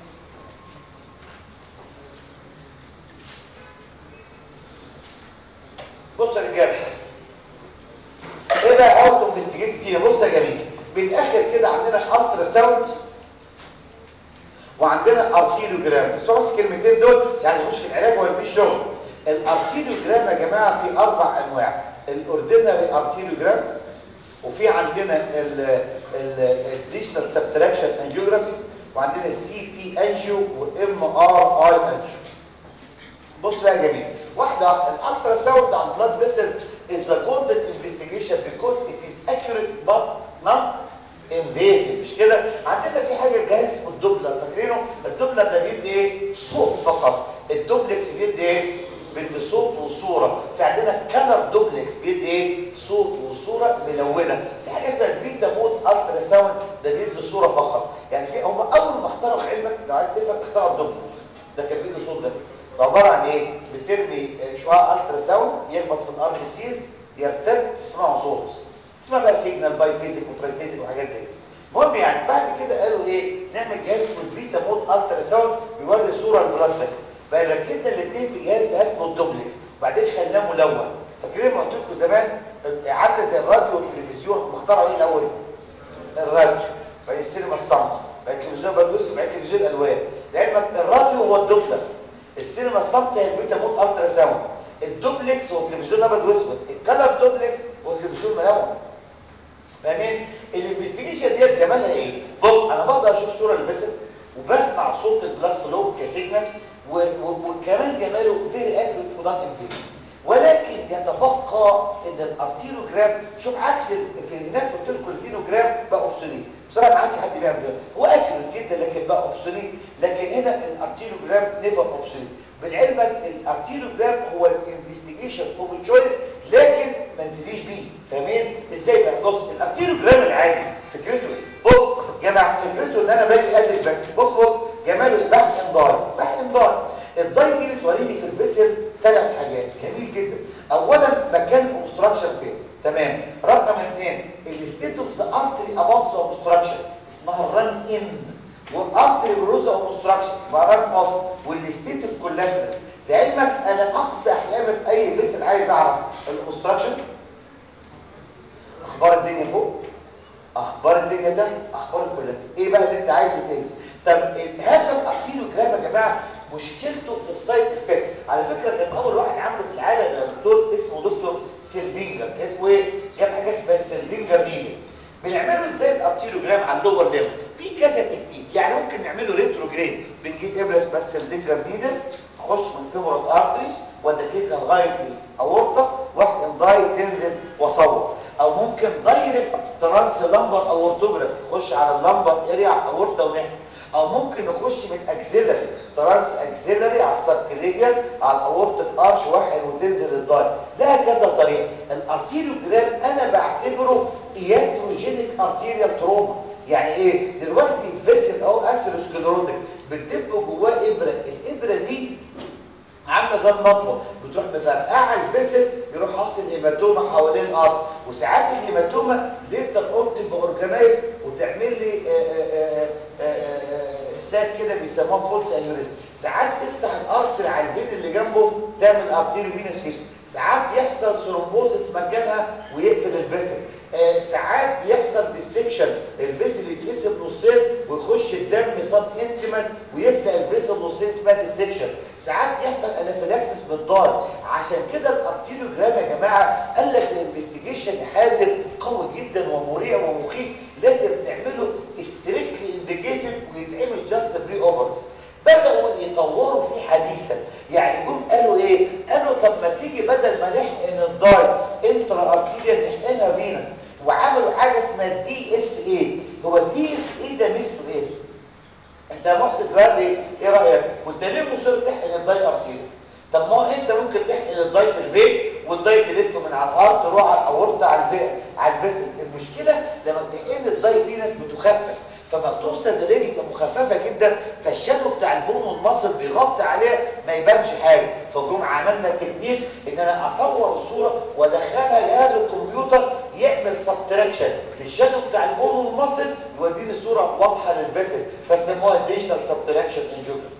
بص يا رجاله ايه بقى هاو تو انفستيجيت اسكيميا؟ بص يا جميل من الاخر كده عندنا الترا ساوند وعندنا ارتيريوجرام. بس بس الكلمتين دول يعني مش في العلاج ولا في الشغل. الارتيريوجرام يا جماعه في اربع انواع، الاوردينري ارتيريوجرام وفي عندنا الديجيتال سبتراكشن انجيوجرافي وعندنا السي تي انجيو وام ار اي انجيو. بص بقى يا جميل واحده الالترا ساوند عن بلاد فيسل is the golden investigation because it is accurate but not invasive. مش كده؟ عندنا في حاجه جهاز اسمه الدوبلر فاكرينه؟ الدوبلر ده بيدي ايه؟ صوت فقط. الدوبلكس بيدي ايه؟ بيدي صوت وصوره. ايه صوت وصوره ملونه. في حاجه اسمها البيتا مود الترا ساوند، ده بيدي صوره فقط. يعني في هم اول ما اخترعوا علمك لو عايز تفهم اخترعوا الدوبلكس، ده كان بيدي صوت بس. ده عباره عن ايه؟ بترمي شعاع الترا ساوند يخبط في الار بي سيز يرتد تسمعوا صوت، اسمها بقى سيجنال باي فيزيك وتراي فيزيك وحاجات زي كده. المهم يعني بعد كده قالوا ايه؟ نعمل جهاز اسمه البيتا مود الترا ساوند بيوري صوره البلاد بس. فركبنا الاثنين في جهاز بقى اسمه الدوبلكس وبعدين خلاه ملون. فاكرين ما قلت لكم زمان عامله زي الراديو والتلفزيون، اخترعوا ايه الاول؟ الراديو، بعد السينما الصمت، بعد التلفزيون بدوس، بعد التلفزيون الالوان. لعلمك الراديو هو الدوبلر، السينما الصمت هي البيتا مود الترا ساوند، الدوبلكس هو التلفزيون ابيض واسود، الكلر دوبلكس هو التلفزيون ملون. فاهمين؟ الانفستيجيشن ديت جمالها ايه؟ بص انا بقدر اشوف صوره الفيسل وبسمع صوت البلاد فلو كسيجنال، وكمان جماله فيري اكيوريت ونوت انفيريور. ولكن يتبقى ان الارتيروجرام شوف عكس في هناك قلت لكم الفينوجرام بقى اوبسوليت، بصراحه ما عادش حد بيعمل ده، هو اكيوريت جدا لكن بقى اوبسوليت. لكن هنا الارتيروجرام نيفر اوبسوليت. بالعلمك الارتيروجرام هو الانفستيجيشن اوف تشويس، لكن ما انتليش بيه. فاهمين ازاي بقى؟ بص الارتيروجرام العادي فكرته ايه؟ بص يا جماعه فكرته ان انا باجي ادل بس. بص بص جماله بحقن داي، بحقن داي. الداي دي بتوريني في الفيسل ثلاث حاجات جميل جدا. اولا مكان اوبستراكشن فين، تمام. رقم اثنين الستيت اوف ذا ارتري اباف ذا اوبستراكشن اسمها الرن ان، والارتري بروز اوبستراكشن اسمها رن اوف، والستيت اوف كولاترال. لعلمك انا اقصى احلامي في اي فيسل عايز اعرف الاوبستراكشن، اخبار الدنيا فوق، اخبار الدنيا تحت، اخبار الكولاترال. ايه بقى اللي انت عايزه تاني؟ طب هذا الارتيروجراف يا جماعه مشكلته في السايد افكت. على فكره كان اول واحد عامله في العالم يا دكتور اسمه دكتور سيلدينجر. اسمه ايه؟ جاب حاجه اسمها السيلدينجر نيدل. بنعمله ازاي الارتيروجرام على اللور ليم؟ في كذا تكنيك. يعني ممكن نعمله ريتروجريد، بنجيب ابره اسمها السيلدينجر نيدل تخش من فيمورال ارتري ودكيكها لغايه الاورطه واحد داي تنزل واصور. او ممكن دايركت ترانس لامبر اورتوجراف تخش على اللامبر اريا على الاورطه ونحن. او ممكن نخش من اكسيلري ترانس اكسيلري على السبكليجن على الاورتيك ارش واحد وتنزل الداي. ده كذا طريقه. الارتيروجرام انا بعتبره اياتروجينيك ارتيريال تروما. يعني ايه؟ دلوقتي الفيسل او اسيروسكليروتيك بتدب جواه ابره، الابره دي عامله زي المطبخ بتروح مفرقعه الفيسل يروح حاصل هيماتوما حوالين الارض. وساعات الهيماتوما ليتر اون تبقى اورجانيز وتعمل لي ساك كده بيسموها فولس انيوريزم. ساعات تفتح الارتر على الفين اللي جنبه تعمل ارتيريو فينس فيستول. ساعات يحصل ثرومبوزس مكانها ويقفل الفيسل. آه ساعات يحصل ديسكشن الفيسل يتقسم نصين ويخش الدم صاب انتمنت ويفتح الفيسل نصين اسمها ديسكشن. ساعات يحصل انافيلاكسس بالضار. عشان كده الارتيروجرام يا جماعه قال لك الانفستيجيشن حازم قوي جدا ومريع ومخيف، لازم نعمله ستريكتلي انديكيتد ويتعمل جاست بري اوفر. بداوا يطوروا فيه حديثا. يعني جم قالوا ايه؟ قالوا طب ما تيجي بدل ما نحقن الداي انترا ارتيريال نحقنها فينس، وعملوا حاجه اسمها دي اس اي. هو الدي اس اي ده مثله ايه؟ انت يا محسن دلوقتي ايه رايك؟ وانت ليه مصر تحقن الداي ارتيريال؟ طب ما هو انت ممكن تحقن الداي في الفين والداي تلف من على الارض تروح على الاورطه على الفين على الفيسل. المشكله لما بتحقن الداي في ناس بتخفف، فما بتوصل للرجل تبقى مخففه جدا، فالشادو بتاع البون والمصل بيغطي عليها ما يبانش حاجه. فجم عملنا تكنيك ان انا اصور الصوره وادخلها جهاز الكمبيوتر يعمل سبتراكشن للشادو بتاع البون والمصل يوديني صوره واضحه للفيسل، فسموها ديجيتال سبتراكشن انجيوجرافي.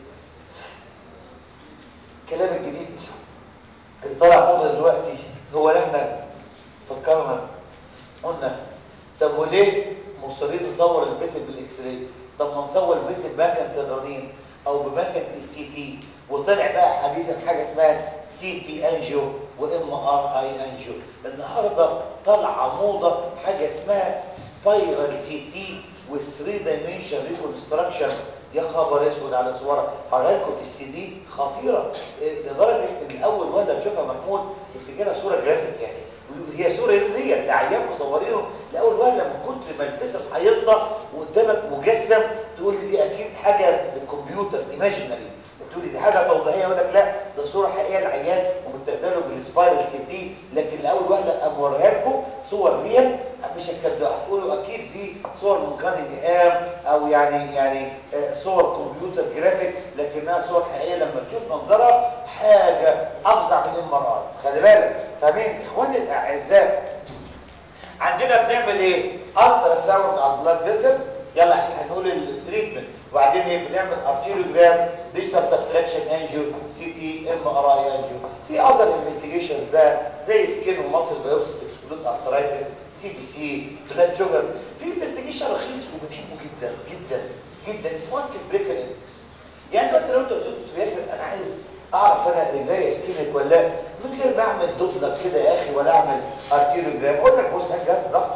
الكلام الجديد اللي طالع موضه دلوقتي هو اللي احنا فكرنا قلنا طب وليه مصرين نصور الفيسل بالاكس راي؟ طب ما نصور الفيسل بمكنه الرنين او بمكنه السي تي. وطلع بقى حديثا حاجه اسمها سي تي انجيو وام ار اي انجيو. النهارده طالعه موضه حاجه اسمها سبايرال سي تي وثري دايمنشن ريكونستراكشن. يا خبر اسود على صورها هوريها لكم في السي دي خطيره لدرجه ان اول واحده تشوفها محمود تفتكرها صوره جرافيك. يعني هي صوره ريال ده عيال مصورينه لاول واحده من كتر ما الفيسل هيطلع وقدامك مجسم تقول لي دي اكيد حاجه بالكمبيوتر ايماجينري، تقول لي دي حاجه توضيحيه اقول لك لا ده صوره حقيقيه للعيان ومتاخده اشتغلوا بالسبايرال سي تي، لكن لاول واحده اموريها لكم صور ريال مش هتصدقوا، هتقولوا اكيد دي صور من كانينجهام او يعني يعني صور كمبيوتر جرافيك، لكنها صور حقيقيه لما تشوف منظرها حاجه افظع من المرآة. خلي بالك فاهمين اخواني الاعزاء؟ عندنا بنعمل ايه؟ الترا ساوند على البلاد فيسلز، يلا عشان هنقول التريتمنت، وبعدين ايه بنعمل ارتيريوجرام، ديجيتال سبتراكشن انجيو، سي تي، ام ار اي انجيو، في اذر انفستيجيشنز بقى زي سكين وماسل بايوبسي تكسكلود ارترايتس، سي بي سي، بلاد شوجر. في انفستيجيشن رخيص وبنحبه جدا جدا جدا اسمه انكل بريكر اندكس. يعني انت لو انت قلت لي ياسر انا عايز اعرف انا رجليا سكينك ولا لا، من غير ما اعمل دوبلر كده يا اخي ولا اعمل ارتيريوجرام، اقول لك بص هات جهاز ضغط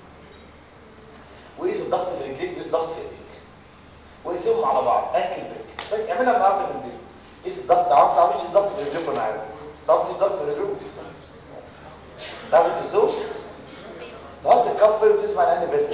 وقيس الضغط في رجليك وقيس الضغط في ايديك وقيسهم على بعض انكل بريك، بس اعملها النهارده في البيت. قيس الضغط عارف تعرفش تقيس الضغط في رجليك؟ انا عارف تعرف تقيس الضغط في رجليك؟ تعرف تقيسه؟ تحط الكف وتسمع الان بس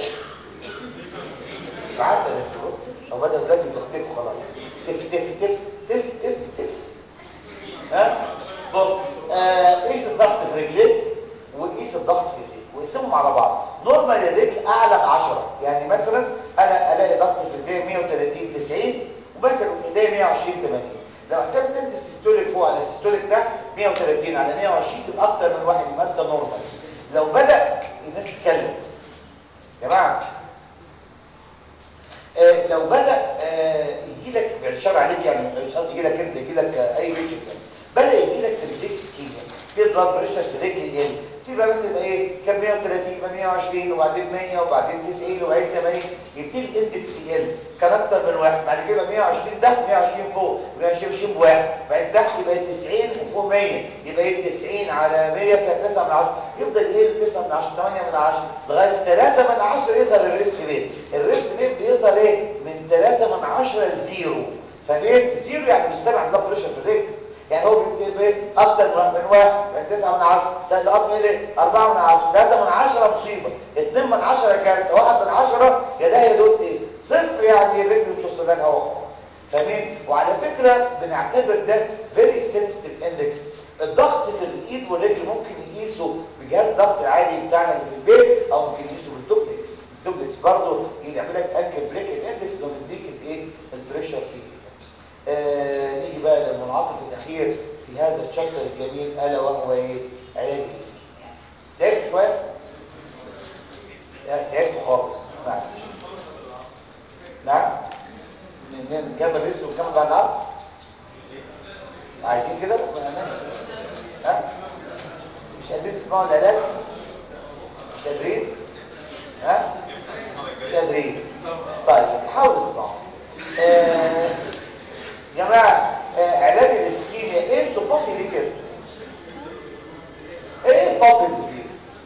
عسل انت بص، او بدل ده تفتك خلاص تف تف تف تف تف تف ها بص قيس آه الضغط في رجليك وقيس الضغط في ايديك وقيسهم على بعض. نورمال الرجل اعلى ب عشرة، يعني مثلا انا الاقي ضغط في رجلي مية وتلاتين تسعين ومثلا في ايديا مية وعشرين تمانين، لو حسبت انت السيستوليك فوق على السيستوليك ده مية وتلاتين على مية وعشرين تبقى اكتر من واحد، يبقى انت نورمال. لو بدا الناس تتكلم يا جماعه آه لو بدا آه يجي لك بالشر عليك، يعني مش قصدي يجي لك انت، يجي لك آه اي بيشنت يعني بدا يجي لك في رجليك سكيميا، في بلاد بريشر في رجل يقل، تبقى مثلا ايه كان مية وتلاتين يبقى مية وعشرين وبعدين مية وبعدين تسعين وبعدين تمانين، يبتدي الاندكس يقل، كان اكتر من واحد، بعد كده مية وعشرين تحت مية وعشرين فوق يبقى عشرين بواحد، بعدين تحت يبقى تسعين وفوق مية يبقى تسعين على مية كانت تسعة من عشرة، يفضل يقل تسعة من عشرة تمانية من عشرة لغايه تلاتة من عشرة يظهر الريست بين. الريست بين بيظهر ايه من تلاتة من عشرة لزيرو، فبين زيرو يعني مش سامع بلاد بريشر في الرجل، يعني هو بيبقى ايه اكتر من واحد من تسعة من عشرة، ثلاثة اكتر من ايه أربعة من عشرة، ثلاثة من عشرة مصيبه، اتنين من عشرة كارثه، واحد من عشرة يا ده يا دوت ايه صفر، يعني الرجل مش وصل لها الهواء خالص. فاهمين؟ وعلى فكره بنعتبر ده فيري سنسيتيف اندكس. الضغط في الايد والرجل ممكن نقيسه بجهاز الضغط العادي بتاعنا اللي في البيت او ممكن نقيسه بالدوبلكس. الدوبلكس برضه يعمل لك انكل بريك اندكس لو تديك الايه البريشر فيه. آه نيجي بقى للمنعطف الاخير في هذا الشابتر الجميل الا وهو ايه علاج الاسكيميا. تعبت شويه؟ تعبت خالص معلش. نعم نكمل ريست ونكمل بعد العصر؟ عايزين كده؟ ها؟ مش قادرين تسمعوا العلاج؟ مش قادرين؟ ها؟ مش قادرين؟ طيب حاولوا تسمعوا. آه جماعه آه علاج الاسكيميا ايه انتوا فاضي ليه كده؟ ايه فاضي انتوا فيه؟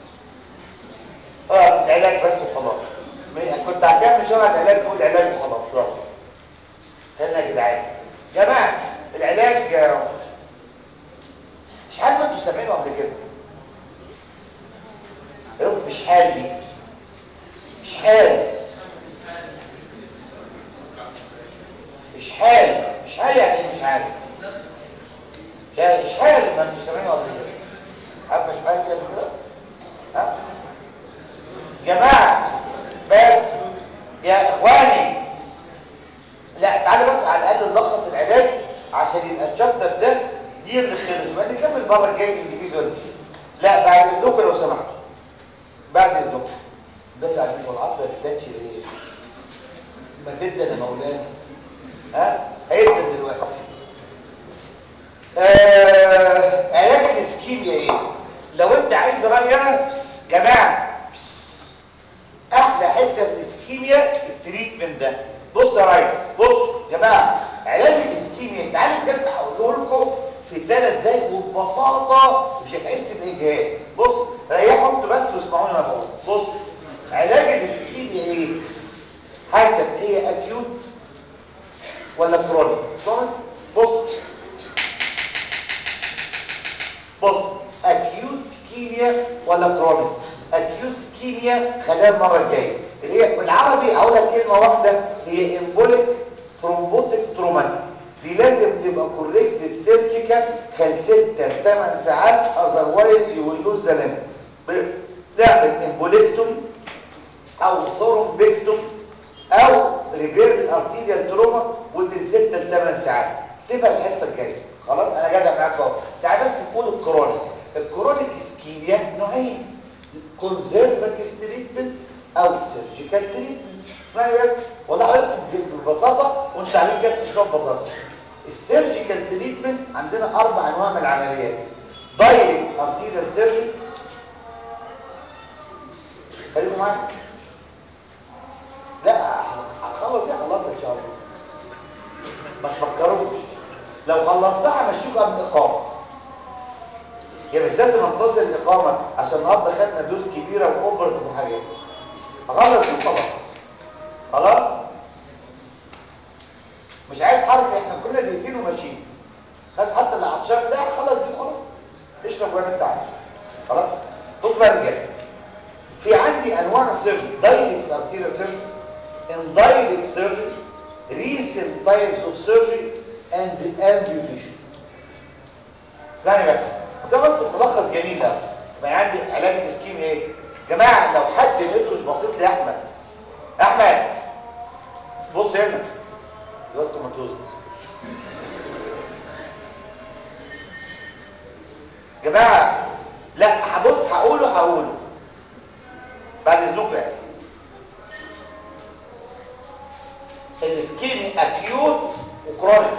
اه العلاج بس وخلاص. كنت هكمل شويه العلاج تقول علاج وخلاص. يلا خلينا يا جدعان. جماعه العلاج مش حال ما انتوا سامعينه قبل كده. يقول مش حال دي مش حال مش حال مش حال يعني ايه مش عارف مش حال ما انتوا سامعينه قبل كده. عارف مش حال كده كده؟ ها جماعه بس يا اخواني، لا تعالى بس على الاقل نلخص العلاج عشان يبقى الشابتر ده دير للخلص، ما نكمل المره الجايه انديفيدوال فيس. لا بعد اذنكم لو سمحتوا بعد اذنكم بدل عليكم العصر التاتش ايه ما تبدا يا مولانا. ها هيبدا دلوقتي. آه... علاج الاسكيميا ايه؟ لو انت عايز رايي انا جماعه احلى حته في الاسكيميا التريتمنت ده. بص يا ريس بص يا جماعه علاج الاسكيميا تعالوا بجد هقوله لكم في ثلاث دقايق وببساطه مش هتحس باجهاد. بص ريحوا انتوا بس واسمعوني انا بقول. بص علاج الاسكيميا ايه؟ حسب هي اكيوت ولا كرونيك. بص بص بص اكيوت اسكيميا ولا كرونيك. اكيوت اسكيميا خليها المره الجايه اللي هي بالعربي هقول لك كلمه واحده هي امبوليك ثرومبوتيك تروماتيك. دي لازم تبقى كوريكتد سيرجيكال خلال ستة ثمانية ساعات اذروايز يو ويل لوز ذا ليمب. نعمل امبوليكتومي او ثرومبكتومي او ريبير الارتيريال تروما وزن ستة ل ثمانية ساعات. سيبها الحصه الجايه خلاص. انا جدع معاك اهو. تعال بس نقول الكرونيك. الكرونيك اسكيميا نوعين، كونزرفاتيف تريتمنت او سيرجيكال تريتمنت. اسمعي بس وده حضرتك ببساطه وانت عاملين كده تشرب ببساطه. السيرجيكال تريتمنت عندنا اربع انواع من العمليات. دايركت ارتيريال سيرجري، خليكم معايا. لا هخلص ايه؟ خلصت ان شاء الله، ما تفكروش. لو خلصتها همشيكوا قبل الاقامه. يا مش لازم انتظر الاقامه عشان النهارده خدنا دوس كبيره واوبرت وحاجات. اخلص دي خلاص. خلاص مش عايز حرف، احنا كلنا دقيقتين وماشيين. خلاص حتى اللي عطشان ده خلص دي خلاص. اشرب وانت عايز. خلاص بص بقى يا رجاله، في عندي انواع سيرجري: دايركت ارتيريال سيرجري، indirect surgery, recent types of surgery, and amputation. اسمعني بس ده بس ملخص جميل ده. ما عندي علاج الاسكيميا ايه يا جماعه؟ لو حد لقيته بسيط لي احمد احمد بص هنا الوقت ما توزن جماعه. لا هبص هقوله هقوله بعد اذنكم يعني. الاسكيمي اكيوت وكرونيك.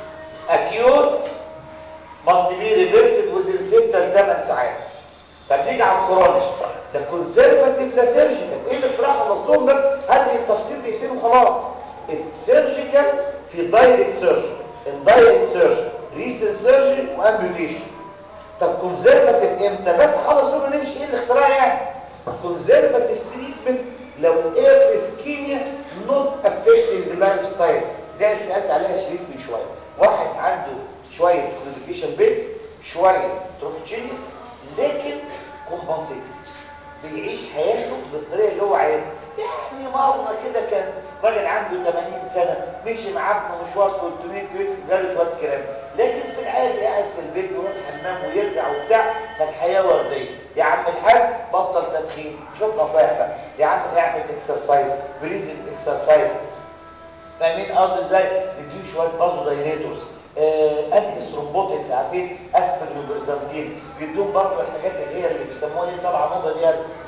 اكيوت must be reversed within ستة ل ثمانية ساعات. طب نيجي على الكرونيك ده كونسرفاتيف لا سيرجيكال. ايه اللي بصراحه خلصتهم بس هدي التفصيل دقيقتين وخلاص. السيرجيكال في دايركت سيرجري، اندايركت سيرجري، ريسنت سيرجري وامبيوتيشن. طب كونسرفاتيف امتى؟ بس خلاص دول نمشي ايه الاختراع يعني. كونسرفاتيف تريتمنت لو اير اسكيميا نوت افكتنج ذا لايف ستايل، زي اللي سالت عليها شريف من شويه. واحد عنده شويه كلوديفيشن بيت، شويه تروفيتشينيس، لكن كومبنسيتد بيعيش حياته بالطريقه اللي هو عايزها. يعني مره كده كان راجل عنده ثمانين سنه مشي معاه في مشوار ثلاثمية متر جاله شويه كلام، لكن في العادي قاعد في البيت يروح الحمام ويرجع وبتاع، فالحياه ورديه. يا عم الحاج بطل تدخين، شوف نصايح بقى. يا عم اعمل اكسرسايز، بريزنج اكسرسايز. فاهمين قصدي ازاي؟ نديله شويه بازو دايليتورز، آه انتي ثرومبوتكس، عارفين اسبرين وبرزانتين، بيدوهم برضه الحاجات اللي هي اللي بيسموها ايه طالعه موضه دي،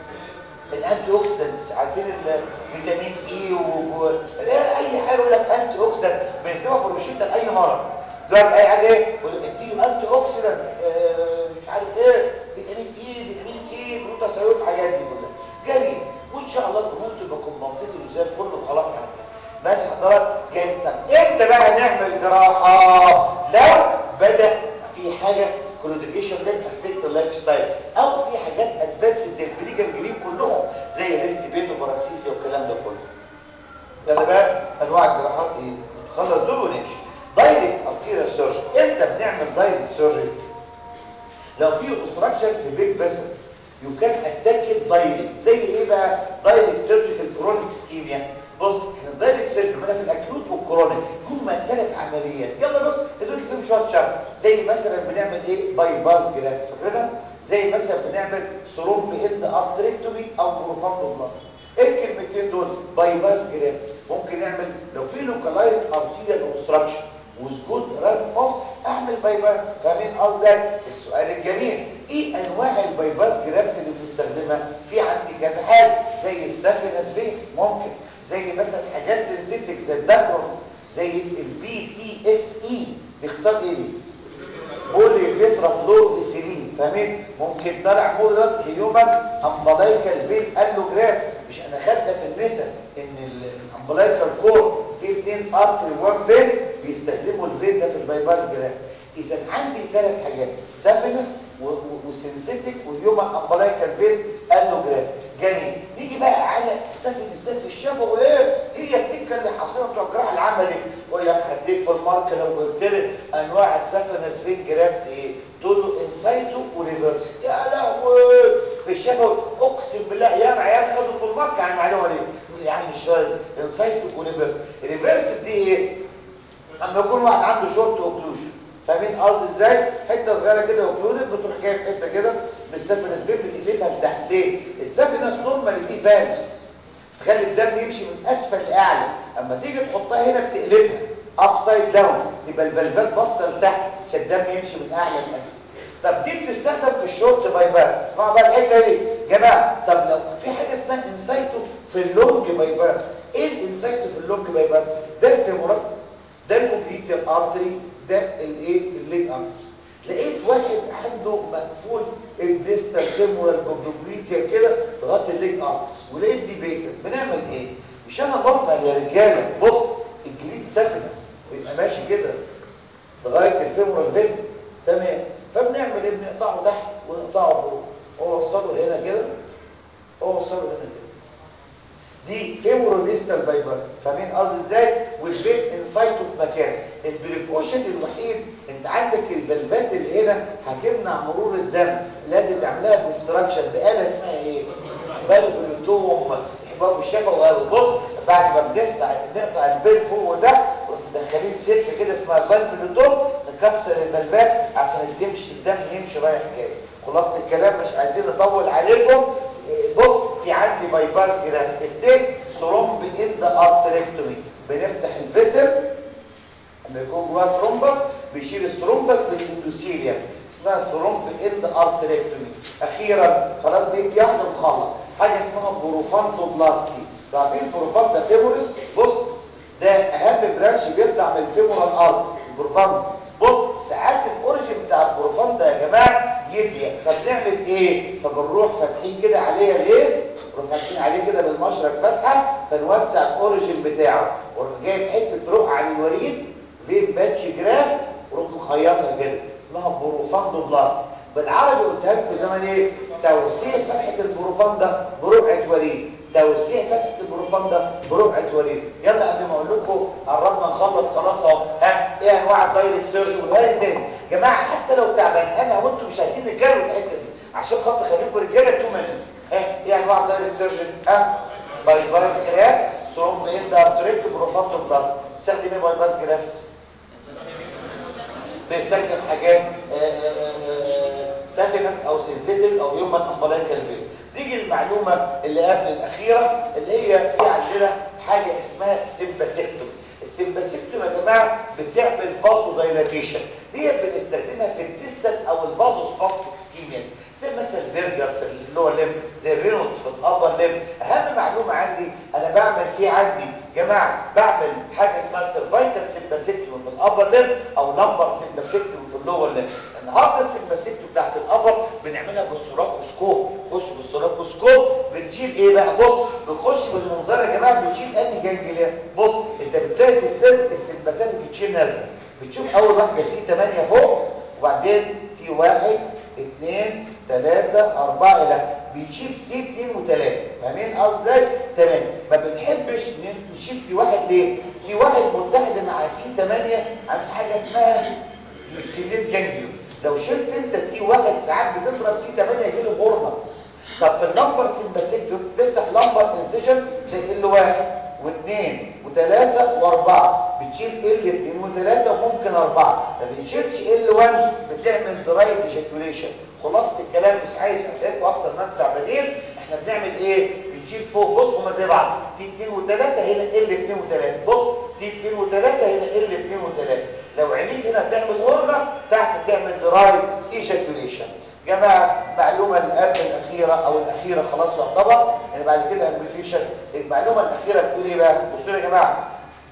الانتي اوكسيدنتس. عارفين الفيتامين اي و اي حاجه يقول لك انتي اوكسيدنت بنديها في الروشته لاي مرض. دلوقتي اي حاجه ايه اديله انتي اوكسيدنت، آه مش عارف ايه، فيتامين اي، فيتامين سي، جلوتاثيون، الحاجات دي كلها جميل. وان شاء الله الامور تبقى كومبنسيتد وزي الفل وخلاص على كده. ماشي حضرتك جامد. طب امتى بقى نعمل جراحه؟ لو بدا في حاجه كلوديفيشن ده افكت اللايف ستايل، او في حاجات ادفانسد زي البريجر جرين كلهم زي ريست بين وبراسيسيا والكلام ده كله. يلا بقى انواع الجراحات ايه؟ خلص دول ونمشي. دايركت ارتيريال سيرجري. امتى بنعمل دايركت سيرجري؟ لو في اوبستراكشن في بيج فيسل يو كان اتاك دايركت. زي ايه بقى؟ دايركت سيرجري في الكرونيك اسكيميا. بص احنا الدايركت سيرجري في الاكيوت والكرونيك هم ثلاث عمليات. يلا بص دول فيهم شويه شرط. زي مثلا بنعمل ايه؟ باي باس جراف، فاكرينها؟ زي مثلا بنعمل ثرومب اند ارتريكتومي او بروفاندوبلاستي. ايه الكلمتين دول؟ باي باس جراف. ممكن نعمل لو في لوكالايز ارتيريال اوبستراكشن وسجود ران اوف اعمل باي باس. فاهمين قصدي؟ السؤال الجميل ايه انواع الباي باس جرافت اللي بنستخدمها؟ في عندي كذا حاجه زي السافينس فين، ممكن زي مثلا حاجات سنسيتك زي الداكرون، زي البي تي اف اي باختصار ايه دي؟ بولي بيترا فلور اسيلين. فاهمين؟ ممكن طالع مودرن هيومن امبلايكال فين الوجراف. مش انا خدنا في النساء ان الامبلايكال كور في اثنين ارتري وان فين بيستخدموا الفين ده في البايباس جراف. اذا عندي ثلاث حاجات: سافينس وسنسيتك وهيومن امبلايكال فين الوجراف. جميل. نيجي بقى على السافينس ده في الشفه، وايه هي التكه اللي حاصله بتوع الجراحه العملي. يقول لك هديك في المارك لو قلت لك انواع السافينس فين جرافت ايه؟ تقول له انسايتو وريفرس. يا لهوي في الشفه اقسم بالله ياما عيال خدوا في المارك عن المعلومه دي. يقول لي يا عم مش فاهم انسايتو وريفرس. ريفرس دي ايه؟ اما يكون واحد عنده شورت اوكلوجن، فاهمين قصدي ازاي؟ حته صغيره كده اوكلودد، بتروح جايب حته كده بالسافينس فين بتقلبها لتحت. ليه؟ السافينس نورمالي فيه فالفز تخلي الدم يمشي من اسفل لاعلى، اما تيجي تحطها هنا بتقلبها ابسايد داون، يبقى الفالفات باصه لتحت عشان الدم يمشي من اعلى لاسفل. طب دي بتستخدم في الشورت باي باس. اسمعوا بقى الحته دي يا جماعه. طب لو في حاجه اسمها انسايتو في اللونج باي باس. ايه الانسايتو في اللونج باي باس؟ ده الفيمورال، ده الكوبليتير ارتري، ده الايه الليج ارتري. لقيت واحد عنده مقفول الديستال فيمورال كوبليتير كده لغايه الليج ارتري، ولقيت دي بيتا. بنعمل ايه؟ مش انا نورمال يا رجاله، بص الجليد سافنس بيبقى ماشي كده لغايه الفيمورال فين، تمام. فبنعمل ايه؟ بنقطعه تحت ونقطعه فوق، ووصله هنا كده ووصله هنا كده. دي فيموروديستال بايباس، فاهمين قصدي ازاي؟ والبيت انسايتو في مكان. البريكوشن الوحيد انت عندك الفالفات اللي هنا هتمنع مرور الدم، لازم تعملها ديستراكشن بآلة اسمها ايه؟ فالفولوتوم، احباب الشفوي قوي. بص بعد ما بنقطع نقطع البين فوق وتحت ومدخلين سلك كده اسمها الفالفولوتوم، نكسر الفالفات عشان تمشي الدم يمشي رايح جاي. خلاصه الكلام مش عايزين نطول عليكم. بص في عندي بايباس جراف التين ثرومب اند ارتريكتومي. بنفتح الفيسل لما يكون جواه ثرومبس بيشيل الثرومبس بالاندوثيليوم، اسمها ثرومب اند ارتريكتومي. اخيرا خلاص بيجي واحده مخلص حاجه اسمها بروفانتوبلاستي. عارفين البروفاندا فيموريس؟ بص ده اهم برانش بيطلع من الفيمورال ارت البروفاندا. بص ساعات الاوريجن بتاع البروفاندا يا جماعه يضيق، فبنعمل ايه؟ فبنروح فاتحين كده عليها ليس، نروح فاتحين عليه كده بالمشرط فتحه، فنوسع الاوريجن بتاعه، ونروح جايب حته روح على الوريد فين باتش جراف ونروح مخيطها كده، اسمها بروفاندوبلاست. بالعربي قلتها لكم زمان ايه؟ توسيع فتحه البروفاندا برقعه وريد، توسيع فتحه البروفاندا برقعه وريد. يلا قبل ما اقول لكم قربنا نخلص خلاص اهو. ها ايه انواع الدايركت سيرجن والهاي تاني يا جماعه؟ حتى لو تعبان انا وانتم مش عايزين نتكلم الحته دي عشان خاطر خليكم رجاله اتنين مينتس. ها ايه انواع الدايركت سيرجن؟ ها باي باس جراف، ثرومب اند ارتريكت، بروفاندوبلاست. استخدم ايه باي باس جرافت؟ بيستخدم حاجات سافينس او سنسيتيف او هيومن امبلايكال فين. نيجي المعلومه اللي قبل الاخيره اللي هي في عندنا حاجه اسمها سيمباسيكتوم. السيمباسيكتوم يا جماعه بتعمل فازو دايلاتيشن، دي بنستخدمها في الديستال او الفازوسباستيك سكيمياز زي مثلا البرجر في اللور ليم، زي الرينولدز في الابر ليم. اهم معلومه عندي انا بعمل فيه عندي جماعه بعمل حاجه اسمها سيرفايكال سيمباسيكتوم في الابر ليم او لمبر سيمباسيكتوم في اللور ليم. النهارده السيمباسيكتوم بتاعت الابر بنعملها بالسوراكوسكوب. خش بالسوراكوسكوب بنشيل ايه بقى؟ بص بنخش بالمنظار يا جماعه بنشيل انهي جانجليا. بص انت بتلاقي في السن السيمباسيك بتشيل نازله، بتشوف اول واحده سي ثمانية فوق، وبعدين في واحد اثنين ثلاثة أربعة إلى بنشيل تي اثنين وثلاثة. فاهمين قصدي ازاي؟ تمام. ما بنحبش نشيل في واحد ليه؟ في واحد متحد مع سي ثمانية عامل حاجه اسمها السكليت جانجليون. لو شلت انت تي واحد ساعات بتضرب سي ثمانية يجي له بورنر. طب في اللمبر سيمباسيكتوم تفتح لمبر انسيجن زي ال واحد واثنين وثلاثة واربعة، بتشيل ال اثنين وثلاثة وممكن اربعة. ما بنشيلش ال واحد بتعمل درايت ايجاكيوليشن. خلاصه الكلام مش عايز اتعبكم اكتر ما انتوا تعبانين. احنا بنعمل ايه؟ بنشيل فوق. بص هما زي بعض، تي اثنين وثلاثة هنا ال اثنين وثلاثة. بص تي اثنين وثلاثة هنا ال اثنين وثلاثة. لو عليت هنا تعمل اورجا، تحت تعمل درايت ايجاكيوليشن. جماعه معلومه اللي قبل الاخيره او الاخيره خلاص يعتبر يعني بعد كده امبليفيشن. المعلومه الاخيره بتقول ايه بقى؟ بصوا يا جماعه،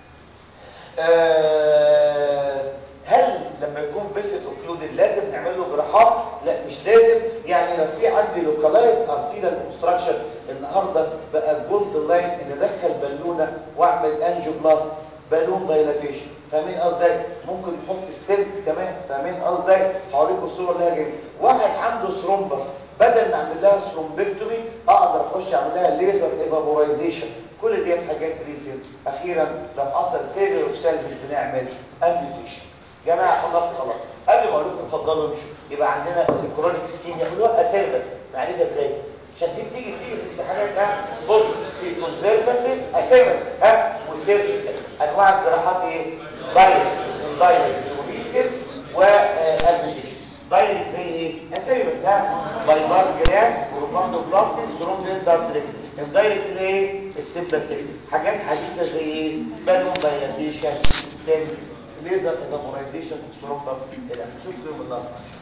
أه هل لما يكون فيسل اوكلودد لازم نعمل له جراحات؟ لا مش لازم. يعني لو في عندي لوكالايز ارتيريال اوبستراكشن النهارده بقى جولد لاين ان ادخل بالونه واعمل انجيوبلاست بالون دايلاتيشن. فاهمين قصدي؟ ممكن نحط ستنت كمان. فاهمين قصدي؟ هوريكم الصور اللي هي جايه. واحد عنده ثرومبس بدل ما اعمل لها ثرومبكتومي اقدر اخش اعمل لها ليزر ايفابورايزيشن. كل دي حاجات ريزن. اخيرا لو حصل فيلير اوف سيلفج بنعمل امبيوتيشن. جماعه خلاص خلاص قبل ما اقول لكم اتفضلوا امشوا. يبقى عندنا الكرونيك سكين يعملوها اسامي بس معرفه ازاي عشان دي بتيجي تيجي في الامتحانات. ها بص في كونسرفاتيف اسامي بس ها وسيرجيكال انواع الجراحات ايه؟ دايركت دايركت وريسيت وابليكيشن. دايركت زي ايه؟ اسامي بس ها، بايبار جرام وروفاندو بلاستيك سترونج اندرتريك. الدايركت اللي ايه؟ السيمباسيك. حاجات حديثه زي ايه؟ بالون دايلاتيشن، ليزر ايفابورايزيشن سترومبر. كده شوف يوم النهارده.